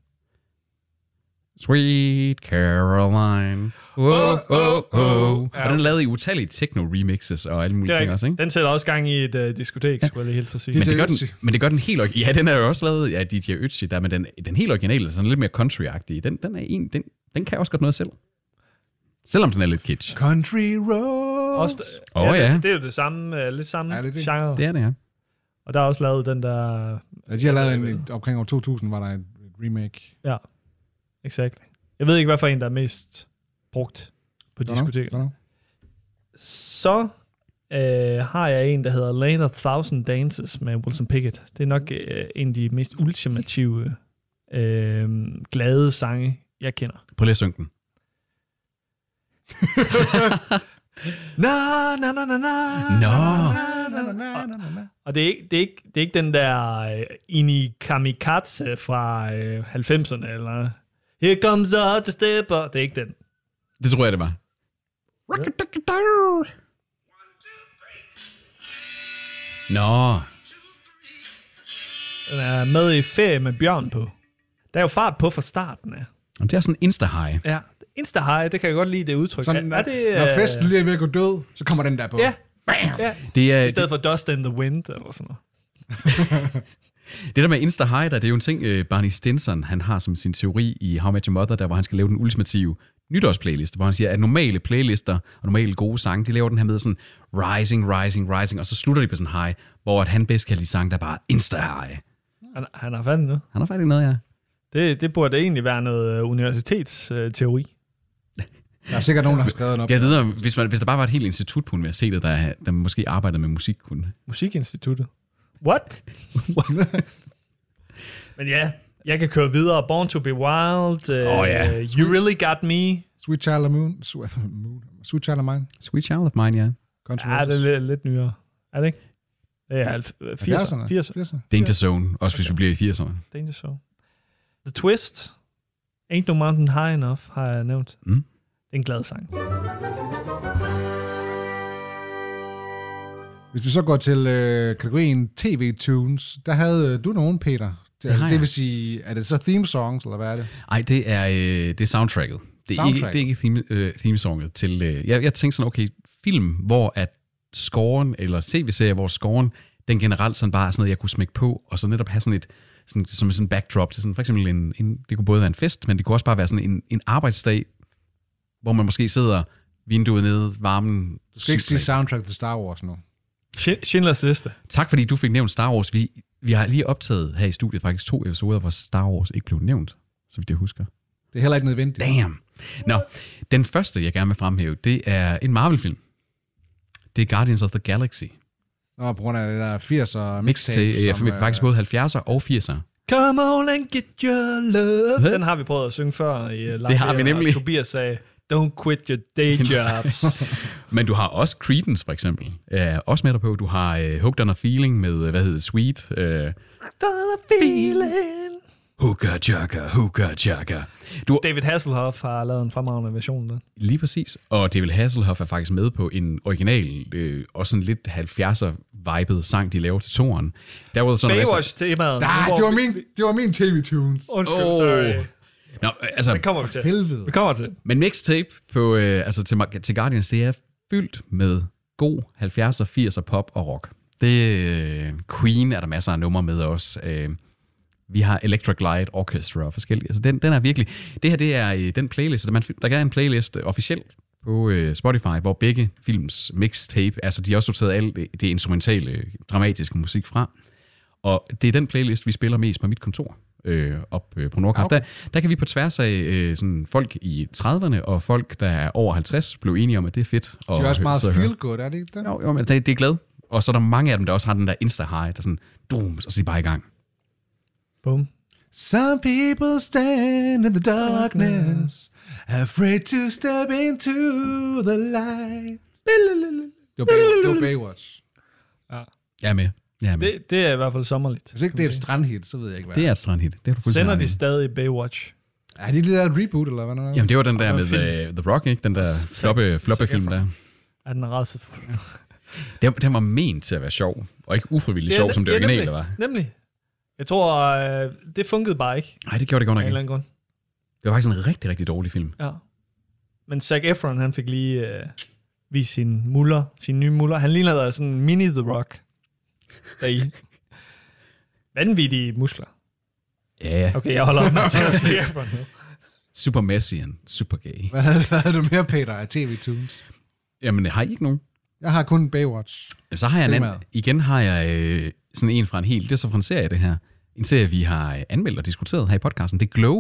Sweet Caroline. Oh, oh, oh. Ja. Og den er lavet i utallige techno-remixes og alle mulige ting også, ikke? Den sætter også gang i et uh, diskotek, skulle jeg lige helt så sige. Det- Men det, gør Øtzi. den, men det gør den helt originale. Ja, den er jo også lavet af D J Ötzi, der, men den, den helt originale, sådan lidt mere country-agtige, den, den, er en, den, den kan også godt noget selv. Selvom den er lidt kitsch. Country Road. Også, Åh, ja, ja. Det, det er jo det samme, uh, lidt samme Ja, det er det. genre. Det er det, ja. Og der er også lavet den der... Ja, de har lavet en, en, omkring år to tusind, var der et, et remake. Ja, exakt. Jeg ved ikke, hvad for en, der er mest brugt på Don't know, diskoteker. don't know. Så øh, har jeg en, der hedder Lane of Thousand Dances med Wilson Pickett. Det er nok øh, en af de mest ultimative øh, glade sange, jeg kender. Prøv lige at synge den. Na, na, na, na, na. Nå. Na, na, na, na, na, na. Og det er ikke, det er ikke, det er ikke den der øh, Ini Kamikaze fra øh, halvfemserne, eller Here comes the hot stepper. Det er ikke den. Det tror jeg, det var. Nå. Den er med i Ferie med Bjørn på. Der er jo fart på fra starten af. Det er sådan en insta-high. Ja, Insta-high, det kan jeg godt lide, det udtryk. Sådan, er, er det, når øh, festen lige er ved at gå død, så kommer den der på. Ja, Bam! ja. Det er, I stedet for Dust in the Wind, eller sådan noget. Det der med Insta-high, der, det er jo en ting, uh, Barney Stinson, han har som sin teori i How I Met Your Mother, der hvor han skal lave den ultimative nytårsplaylist, hvor han siger, at normale playlister og normale gode sange, de laver den her med sådan rising, rising, rising, og så slutter de på sådan high, hvor at han bedst kan lide sange, der bare er Insta-high. Han, han har fat i noget. Han har faktisk noget, ja. Det, det burde egentlig være noget universitetsteori. Der er sikkert nogen, der har skrevet den op. Jeg ved, hvis, man, hvis der bare var et helt institut på universitetet, der, der måske arbejdede med musik, kunne. Musikinstituttet. What? Men ja, jeg kan køre videre. Born to be Wild. Uh, Åh, ja. You Really Got Me. Sweet Child of Moon. Sweet, moon. Sweet Child of Mine. Sweet Child of Mine, ja. Country Ja, det er Roads. lidt, lidt nyere. Er det ikke? Det er firserne. firserne. firserne. Danger Zone, også hvis vi bliver i firserne. Danger Zone. The Twist. Ain't No Mountain High Enough, har jeg nævnt. Mm. Det er en glad sang. Hvis vi så går til øh, kategorien T V-tunes, der havde øh, du nogen, Peter. Det, altså, har det jeg. vil sige, er det så theme songs, eller hvad er det? Ej, det er, øh, det er soundtracket. Det er ikke, Soundtrack. det er ikke theme, øh, themesonget til... Øh, jeg, jeg tænkte sådan, okay, film, hvor at scoren, eller tv-serier, hvor scoren, den generelt sådan bare er sådan noget, jeg kunne smække på, og så netop have sådan et, sådan, som sådan en backdrop til sådan, for eksempel en, en, det kunne både være en fest, men det kunne også bare være sådan en, en arbejdsdag, hvor man måske sidder vinduet nede, varmen... Du skal ikke sige soundtrack til Star Wars nu. Sch- Schindlers Liste. Tak fordi du fik nævnt Star Wars. Vi, vi har lige optaget her i studiet faktisk to episoder, hvor Star Wars ikke blev nævnt, så vidt jeg husker. Det er heller ikke nødvendigt. Damn. Nå, den første, jeg gerne vil fremhæve, det er en Marvel-film. Det er Guardians of the Galaxy. Nå, på grund af det der firser Mixtape, mixtape. ja, som, øh, faktisk både halvfjerser og firser. Come on and get your love. Den har vi prøvet at synge før i uh, live. Det har vi nemlig. Og Tobias sagde, don't quit your day jobs. Men du har også Creedence, for eksempel. Er også med dig på. Du har uh, Hooked on a Feeling med, hvad hedder det, Sweet. Uh, feeling. hooker, jugger, hooker, jugger. Du, David Hasselhoff har lavet en fremragende version af den. lige præcis. Og David Hasselhoff er faktisk med på en original, øh, også sådan lidt halvfjerdser-vibet sang, de laver til toren. Der var sådan Baywatch-temaet. Ah, det var min, det var min T V-tunes. Undskyld, Åh. sorry. Nå, altså, Det kommer vi til. Helvede. Vi kommer til. men mixtape på, øh, altså til, til Guardians, det er fyldt med god halvfjerdser, firser pop og rock. Det øh, Queen er der masser af numre med også. Øh, vi har Electric Light Orchestra og forskellige. Altså den, den er virkelig... Det her, det er øh, den playlist, der, man, der er en playlist øh, officielt på øh, Spotify, hvor begge films mixtape, altså de har også sorteret alt det, det instrumentale, øh, dramatiske musik fra. Og det er den playlist, vi spiller mest på mit kontor øh, op øh, på Nordkraft. Okay. Der, der kan vi på tværs af øh, sådan folk i trediverne og folk, der er over halvtreds, blive enige om, at det er fedt. De er også meget sidde og høre. feel good, er det ikke det? Jo, jo, men det, det er glad. Og så er der mange af dem, der også har den der insta-high, der sådan, dum, og så er de bare i gang. Boom. Some people stand in the darkness, afraid to step into the light. Det var, Bay, det var Baywatch. Jeg er med. Ja, Det, det er i hvert fald sommerligt. Hvis ikke det er et strandhit, så ved jeg ikke, hvad det er et strandhit. Det er du Sender fuldstændig de stadig Baywatch? Er det lige der et reboot, eller hvad? Der? Jamen, det var den der Og med film. uh, The Rock, ikke? Den der floppe, floppe film der. Er den rædselsfuld? Den, den var ment til at være sjov, og ikke ufrivillig sjov, som det ja, originale nemlig, var. Nemlig. Jeg tror, øh, det funkede bare ikke. Nej, det gjorde det godt Af nok en eller ikke. anden grund. Det var faktisk en rigtig, rigtig dårlig film. Ja. Men Zac Efron, han fik lige øh, vist sin muller, sin nye muller. Han ligner der sådan en mini The Rock deri. Vanvittige muskler. Ja, ja. Okay, jeg holder op med Zac Efron nu. Super messy and super gay. Hvad havde, hvad havde du mere, Peter, af T V-tunes? Jamen, har I ikke nogen? Jeg har kun Baywatch. Jamen, så har jeg en anden. Temaet. Igen har jeg øh, sådan en fra en helt, det er så fra en serie, det her. En serie, vi har øh, anmeldt og diskuteret her i podcasten. Det er Glow.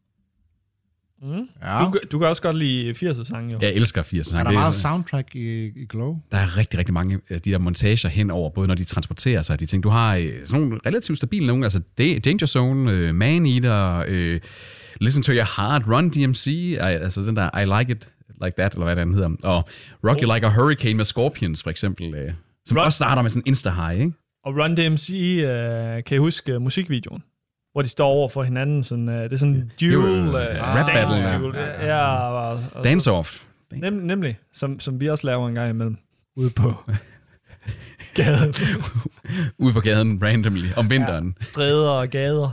Mm. Ja. Du, du kan også godt lide firserne-sange, jo. Jeg elsker firserne. Er der Det meget soundtrack i, i Glow? Der er rigtig, rigtig mange af de der montager henover, både når de transporterer sig, de ting. Du har øh, sådan nogle relativt stabile nogle, altså Danger Zone, øh, Man Eater, øh, Listen to Your Heart, Run D M C, øh, altså den der I Like It Like That, eller hvad den hedder, og Rock You Like a Hurricane med Scorpions, for eksempel, øh, som Rock- også starter med sådan en insta-high, ikke? Og Run D M C, øh, kan I huske uh, musikvideoen? Hvor de står over for hinanden, sådan, uh, det er sådan en duel, jo, uh, rap battle, ja. duel, ja, ja, og, og, Dance Off. Nem, nemlig, som, som vi også laver en gang imellem, ude på gaden. Ude på gaden, randomly, om vinteren. Ja, stræder og gader.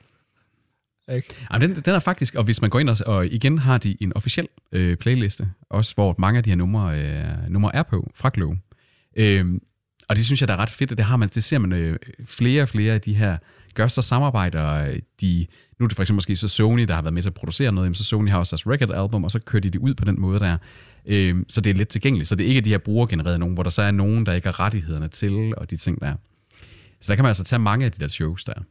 Ikke? Jamen, den, den er faktisk, og hvis man går ind og, og igen har de en officiel øh, playliste, også hvor mange af de her numre, øh, numre er på, fra Glow. Øhm, og det synes jeg, der er ret fedt, og det, har man, det ser man øh, flere og flere af de her gør så samarbejder. De, nu er det for eksempel måske så Sony, der har været med til at producere noget, så Sony har også deres record album, og så kører de det ud på den måde der. Øhm, så det er lidt tilgængeligt, så det er ikke de her brugergenererede nogen, hvor der så er nogen, der ikke har rettighederne til, og de ting der. Så der kan man altså tage mange af de der shows der.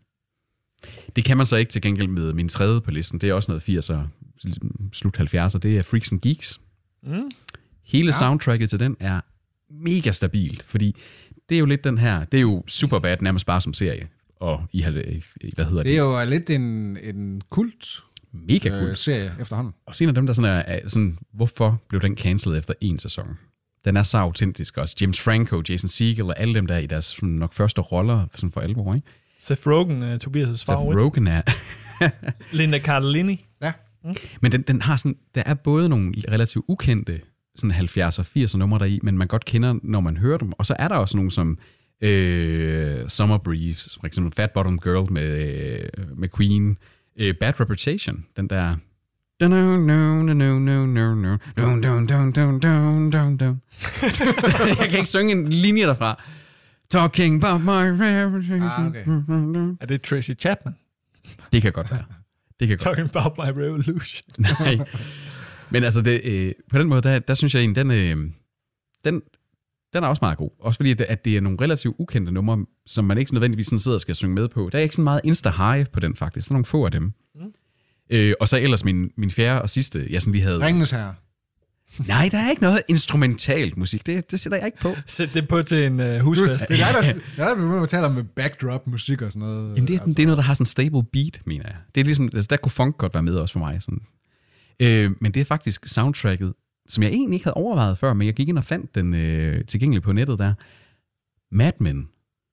Det kan man så ikke til gengæld med min tredje på listen. Det er også noget firser, slut halvfjerdser. Det er Freaks and Geeks. Mm. Hele ja. soundtracket til den er mega stabilt, fordi det er jo lidt den her, det er jo Superbad nærmest bare som serie. Og i, hvad hedder det? Det er jo lidt en, en kult mega kult øh, serie efterhånden. Og så en af dem, der sådan er, er sådan, hvorfor blev den cancelled efter en sæson? Den er så autentisk også. James Franco, Jason Segel og alle dem der i deres sådan, nok første roller sådan for alvor, ikke? Seth Rogen, uh, Tobias' favorit. Seth Rogen er... Linda Cardellini. Ja. Mm. Men den, den har sådan, der er både nogle relativt ukendte sådan halvfjerdser og firser numre deri, men man godt kender, når man hører dem. Og så er der også nogle som øh, Summer Breeze, for eksempel Fat Bottom Girl med, øh, med Queen, øh, Bad Reputation, den der... No, no, no, no, no, no, no, no, no, no, no, no. Jeg kan ikke synge en linje derfra. Talking about my reputation. Ah, okay. Er det Tracy Chapman? Det kan godt være. Det kan godt. Talking about my revolution. Nej. Men altså, det, øh, på den måde, der, der synes jeg egentlig, den, øh, den, den er også meget god. Også fordi, at det, at det er nogle relativt ukendte numre, som man ikke nødvendigvis sådan sidder og skal synge med på. Der er ikke så meget insta-high på den faktisk. Der er nogle få af dem. Mm. Øh, og så ellers min, min fjerde og sidste, jeg sådan lige havde... Ringenes Herre. Nej, der er ikke noget instrumentalt musik. Det, det sætter jeg ikke på. Sæt det på til en uh, husfest. Det er der, der, der er der med at tale om med backdrop musik og sådan noget. Jamen, det, er, altså. det er noget, der har sådan en stable beat, mener jeg. Det er ligesom, altså, der kunne funk godt være med også for mig. Sådan. Øh, men det er faktisk soundtracket, som jeg egentlig ikke havde overvejet før, men jeg gik ind og fandt den øh, tilgængelig på nettet der. Mad Men.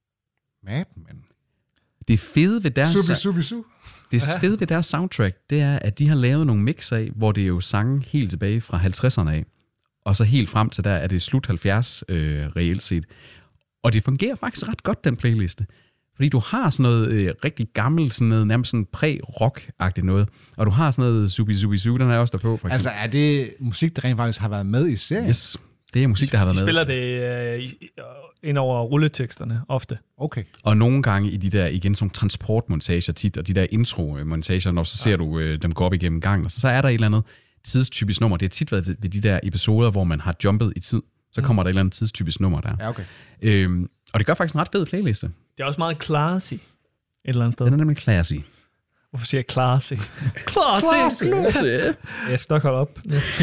Mad Men. Det fede ved deres... Subi, subi, su. Det fede ved deres soundtrack, det er, at de har lavet nogle mix af, hvor det er jo sange helt tilbage fra halvtredserne af, og så helt frem til der er det slut halvfjerds øh, reelt set. Og det fungerer faktisk ret godt, den playliste. Fordi du har sådan noget øh, rigtig gammelt, sådan noget, nærmest sådan præ-rock-agtigt noget, og du har sådan noget Subi Subi Su, den er også der på. For altså er det musik, der rent faktisk har været med i serien? Yes, det er musik, der har været de med. spiller det øh, ind over rulleteksterne ofte. Okay. Og nogle gange i de der, igen, sådan transportmontager tit, og de der intro-montager, når så ser ja. du øh, dem gå op igennem gangen, og så, så er der et eller andet tidstypisk nummer. Det har tit været ved de der episoder, hvor man har jumpet i tid, så kommer mm. der et eller andet tidstypisk nummer der. Ja, okay. Øhm, og det gør faktisk en ret fed playliste. Det er også meget classy et eller andet sted. Den er nemlig classy. Hvorfor siger jeg classy? Classy! Classy. Classy! Jeg skal nok holde op.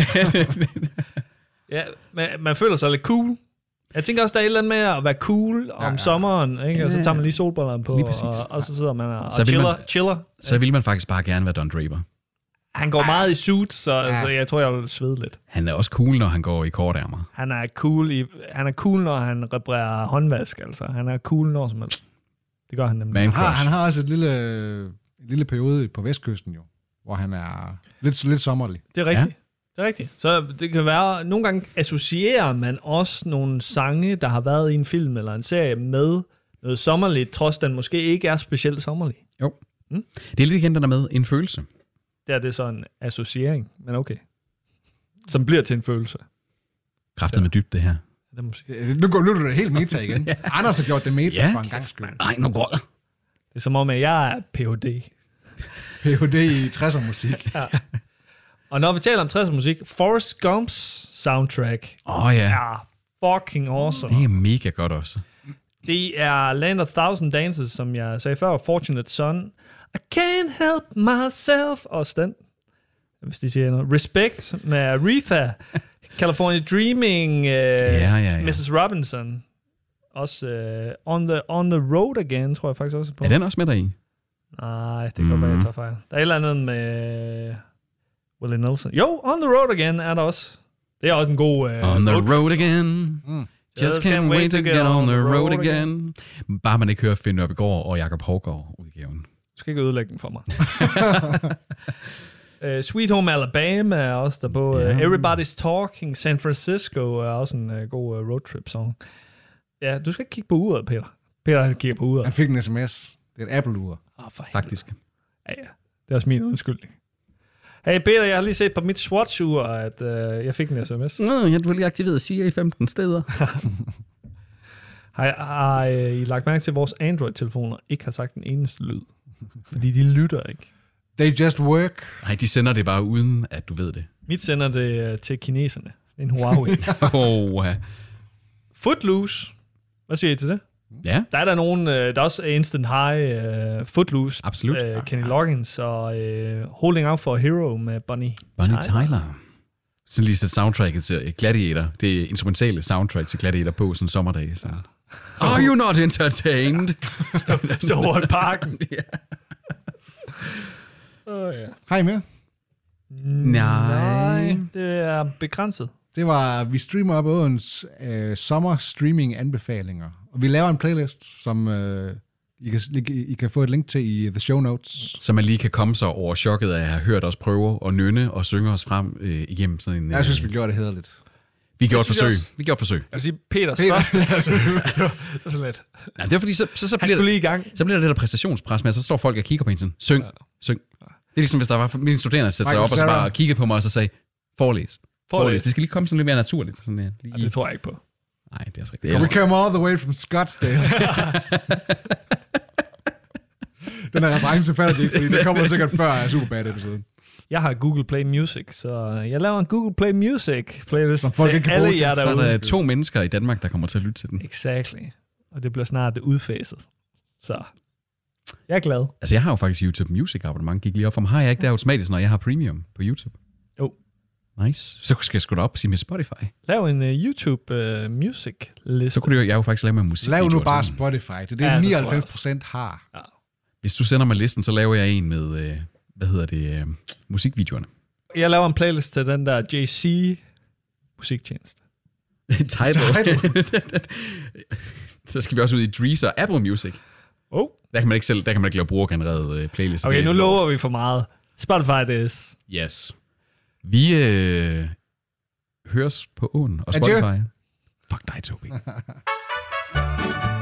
Ja, man, man føler sig lidt cool. Jeg tænker også, der er et eller andet med at være cool om ja, ja. sommeren, ikke? Og så tager man lige solbrillerne på, og, og så sidder man og, og chiller, man, chiller. Så vil man faktisk bare gerne være Don Draper. Han går meget i suit, så, ja. så jeg tror, jeg vil svede lidt. Han er også cool, når han går i kortærmer. Han er cool, i, han er cool når han reparerer håndvask, altså. Han er cool når som helst. Det gør han nemlig. Han har, han har også et lille, en lille periode på Vestkysten, jo, hvor han er lidt, lidt sommerlig. Det er rigtigt. Ja. Det er rigtigt. Så det kan være, nogle gange associerer man også nogle sange, der har været i en film eller en serie med noget sommerligt, trods den måske ikke er specielt sommerlig. Jo. Mm? Det er lidt igen, der er med en følelse. Der er det så en associering, men okay. Som bliver til en følelse. Kræftet ja. med dybt, det her. Det er musik. Nu går du det helt meta igen. ja. Anders har gjort det meta ja. for en gang skyld. Nej, nu går det. Det er som om, at jeg er P H D. P H D i tresser musik. ja. Og når vi taler om tresser musik, Forrest Gumps soundtrack oh, ja. er fucking awesome. Det er mega godt også. Det er Land of Thousand Dances, som jeg sagde før, Fortunate Son. I can't help myself. Også den, hvis de siger noget. Respect med Aretha. California Dreaming. Uh, ja, ja, ja. missus Robinson. Også uh, on, the, on the Road Again, tror jeg faktisk også på. Er den også med dig i? Nej, det kan mm. være, jeg tager fejl. Der er et eller andet med Willie Nelson. Jo, On the Road Again er der også. Det er også en god... Uh, on the road, road again. Mm. Just can't, can't wait to get, get on the road, road again. again. Bare man ikke hører Finn Nørbegaard og Jakob Hougaard udgaven. Du skal ikke ødelægge den for mig. uh, Sweet Home Alabama er også der på. Yeah. Uh, Everybody's Talking. San Francisco er også en uh, god uh, roadtrip song. Ja, du skal ikke kigge på uret, Peter. Peter, han kigger på uret. Han fik en sms. Det er et Apple-ur. Oh, faktisk. Ja, ja. Det er også min undskyldning. Hey Peter, jeg har lige set på mit Swatch-ur, at uh, jeg fik en sms. Nå, jeg har lige aktiveret Siri i femten steder. har, har uh, I lagt mærke til, at vores Android-telefoner ikke har sagt den eneste lyd? Fordi de lytter ikke. They just work. Nej, de sender det bare uden, at du ved det. Mit sender det uh, til kineserne. En Huawei. oh, uh. Footloose. Hvad siger I til det? Ja. Der er der nogen, uh, der er også Instant High, uh, Footloose, absolut. Uh, Kenny Loggins og uh, Holding Out for a Hero med Bonnie, Bonnie Tyler. Tyler. Så lige sæt soundtracket til Gladiator. Det er instrumentale soundtrack til Gladiator på sådan en sommerdag. Så. Are you not entertained? Stå over i parken. yeah. oh, yeah. Har I med? Nej, det er begrænset. Det var, vi streamer op åens øh, sommer streaming anbefalinger. Og vi laver en playlist, som øh, I, kan, I kan få et link til i the show notes. Så man lige kan komme sig over chokket af at have hørt os prøve at nynne og synge os frem øh, igennem sådan en... Jeg synes, vi gjorde det hæderligt. Vi gjorde et forsøg. Også... Vi gjorde et forsøg. Jeg vil sige, Peters Peter. første det var så let. Ja, det er fordi, så, så, så, bliver, lige i gang. så bliver der det der præstationspres med, at så står folk og kigger på en sådan, syng, ja. syng. Det er ligesom, hvis der var mine studerende, der satte sig op og så bare kiggede på mig og så sagde, forelæs. Forlæs. Det skal lige komme sådan lidt mere naturligt. Sådan, ja, lige... ja, det tror jeg ikke på. Nej, det er altså ikke det. We come all the way from Scottsdale. Den her reference falder ikke, fordi det kommer sikkert før af Superbad-episoden. Jeg har Google Play Music, så jeg laver en Google Play Music playlist til alle jer derude. Så er der to mennesker i Danmark, der kommer til at lytte til den. Exactly. Og det bliver snart udfaset. Så jeg er glad. Altså, jeg har jo faktisk YouTube Music abonnement. Gik lige op for mig. Har jeg ikke det automatisk, når jeg har premium på YouTube? Jo. Nice. Så skal jeg sgu da op og sige med Spotify. Lav en uh, YouTube uh, Music liste. Så kunne jeg jo faktisk lave med musik. Lav nu bare Spotify. Det er det, ja, nioghalvfems procent har. Ja. Hvis du sender mig listen, så laver jeg en med, uh, hvad hedder det, uh, musikvideoerne. Jeg laver en playlist til den der J C musiktjeneste. Tidal. Så skal vi også ud i Deezer og Apple Music. Oh. Der kan man ikke selv, der kan man ikke lave brugergenereret uh, playlist. Okay, nu lover vi for meget. Spotify det is. Yes. Vi øh, høres på åen og Spotify. Adieu. Fuck dig, Tobi.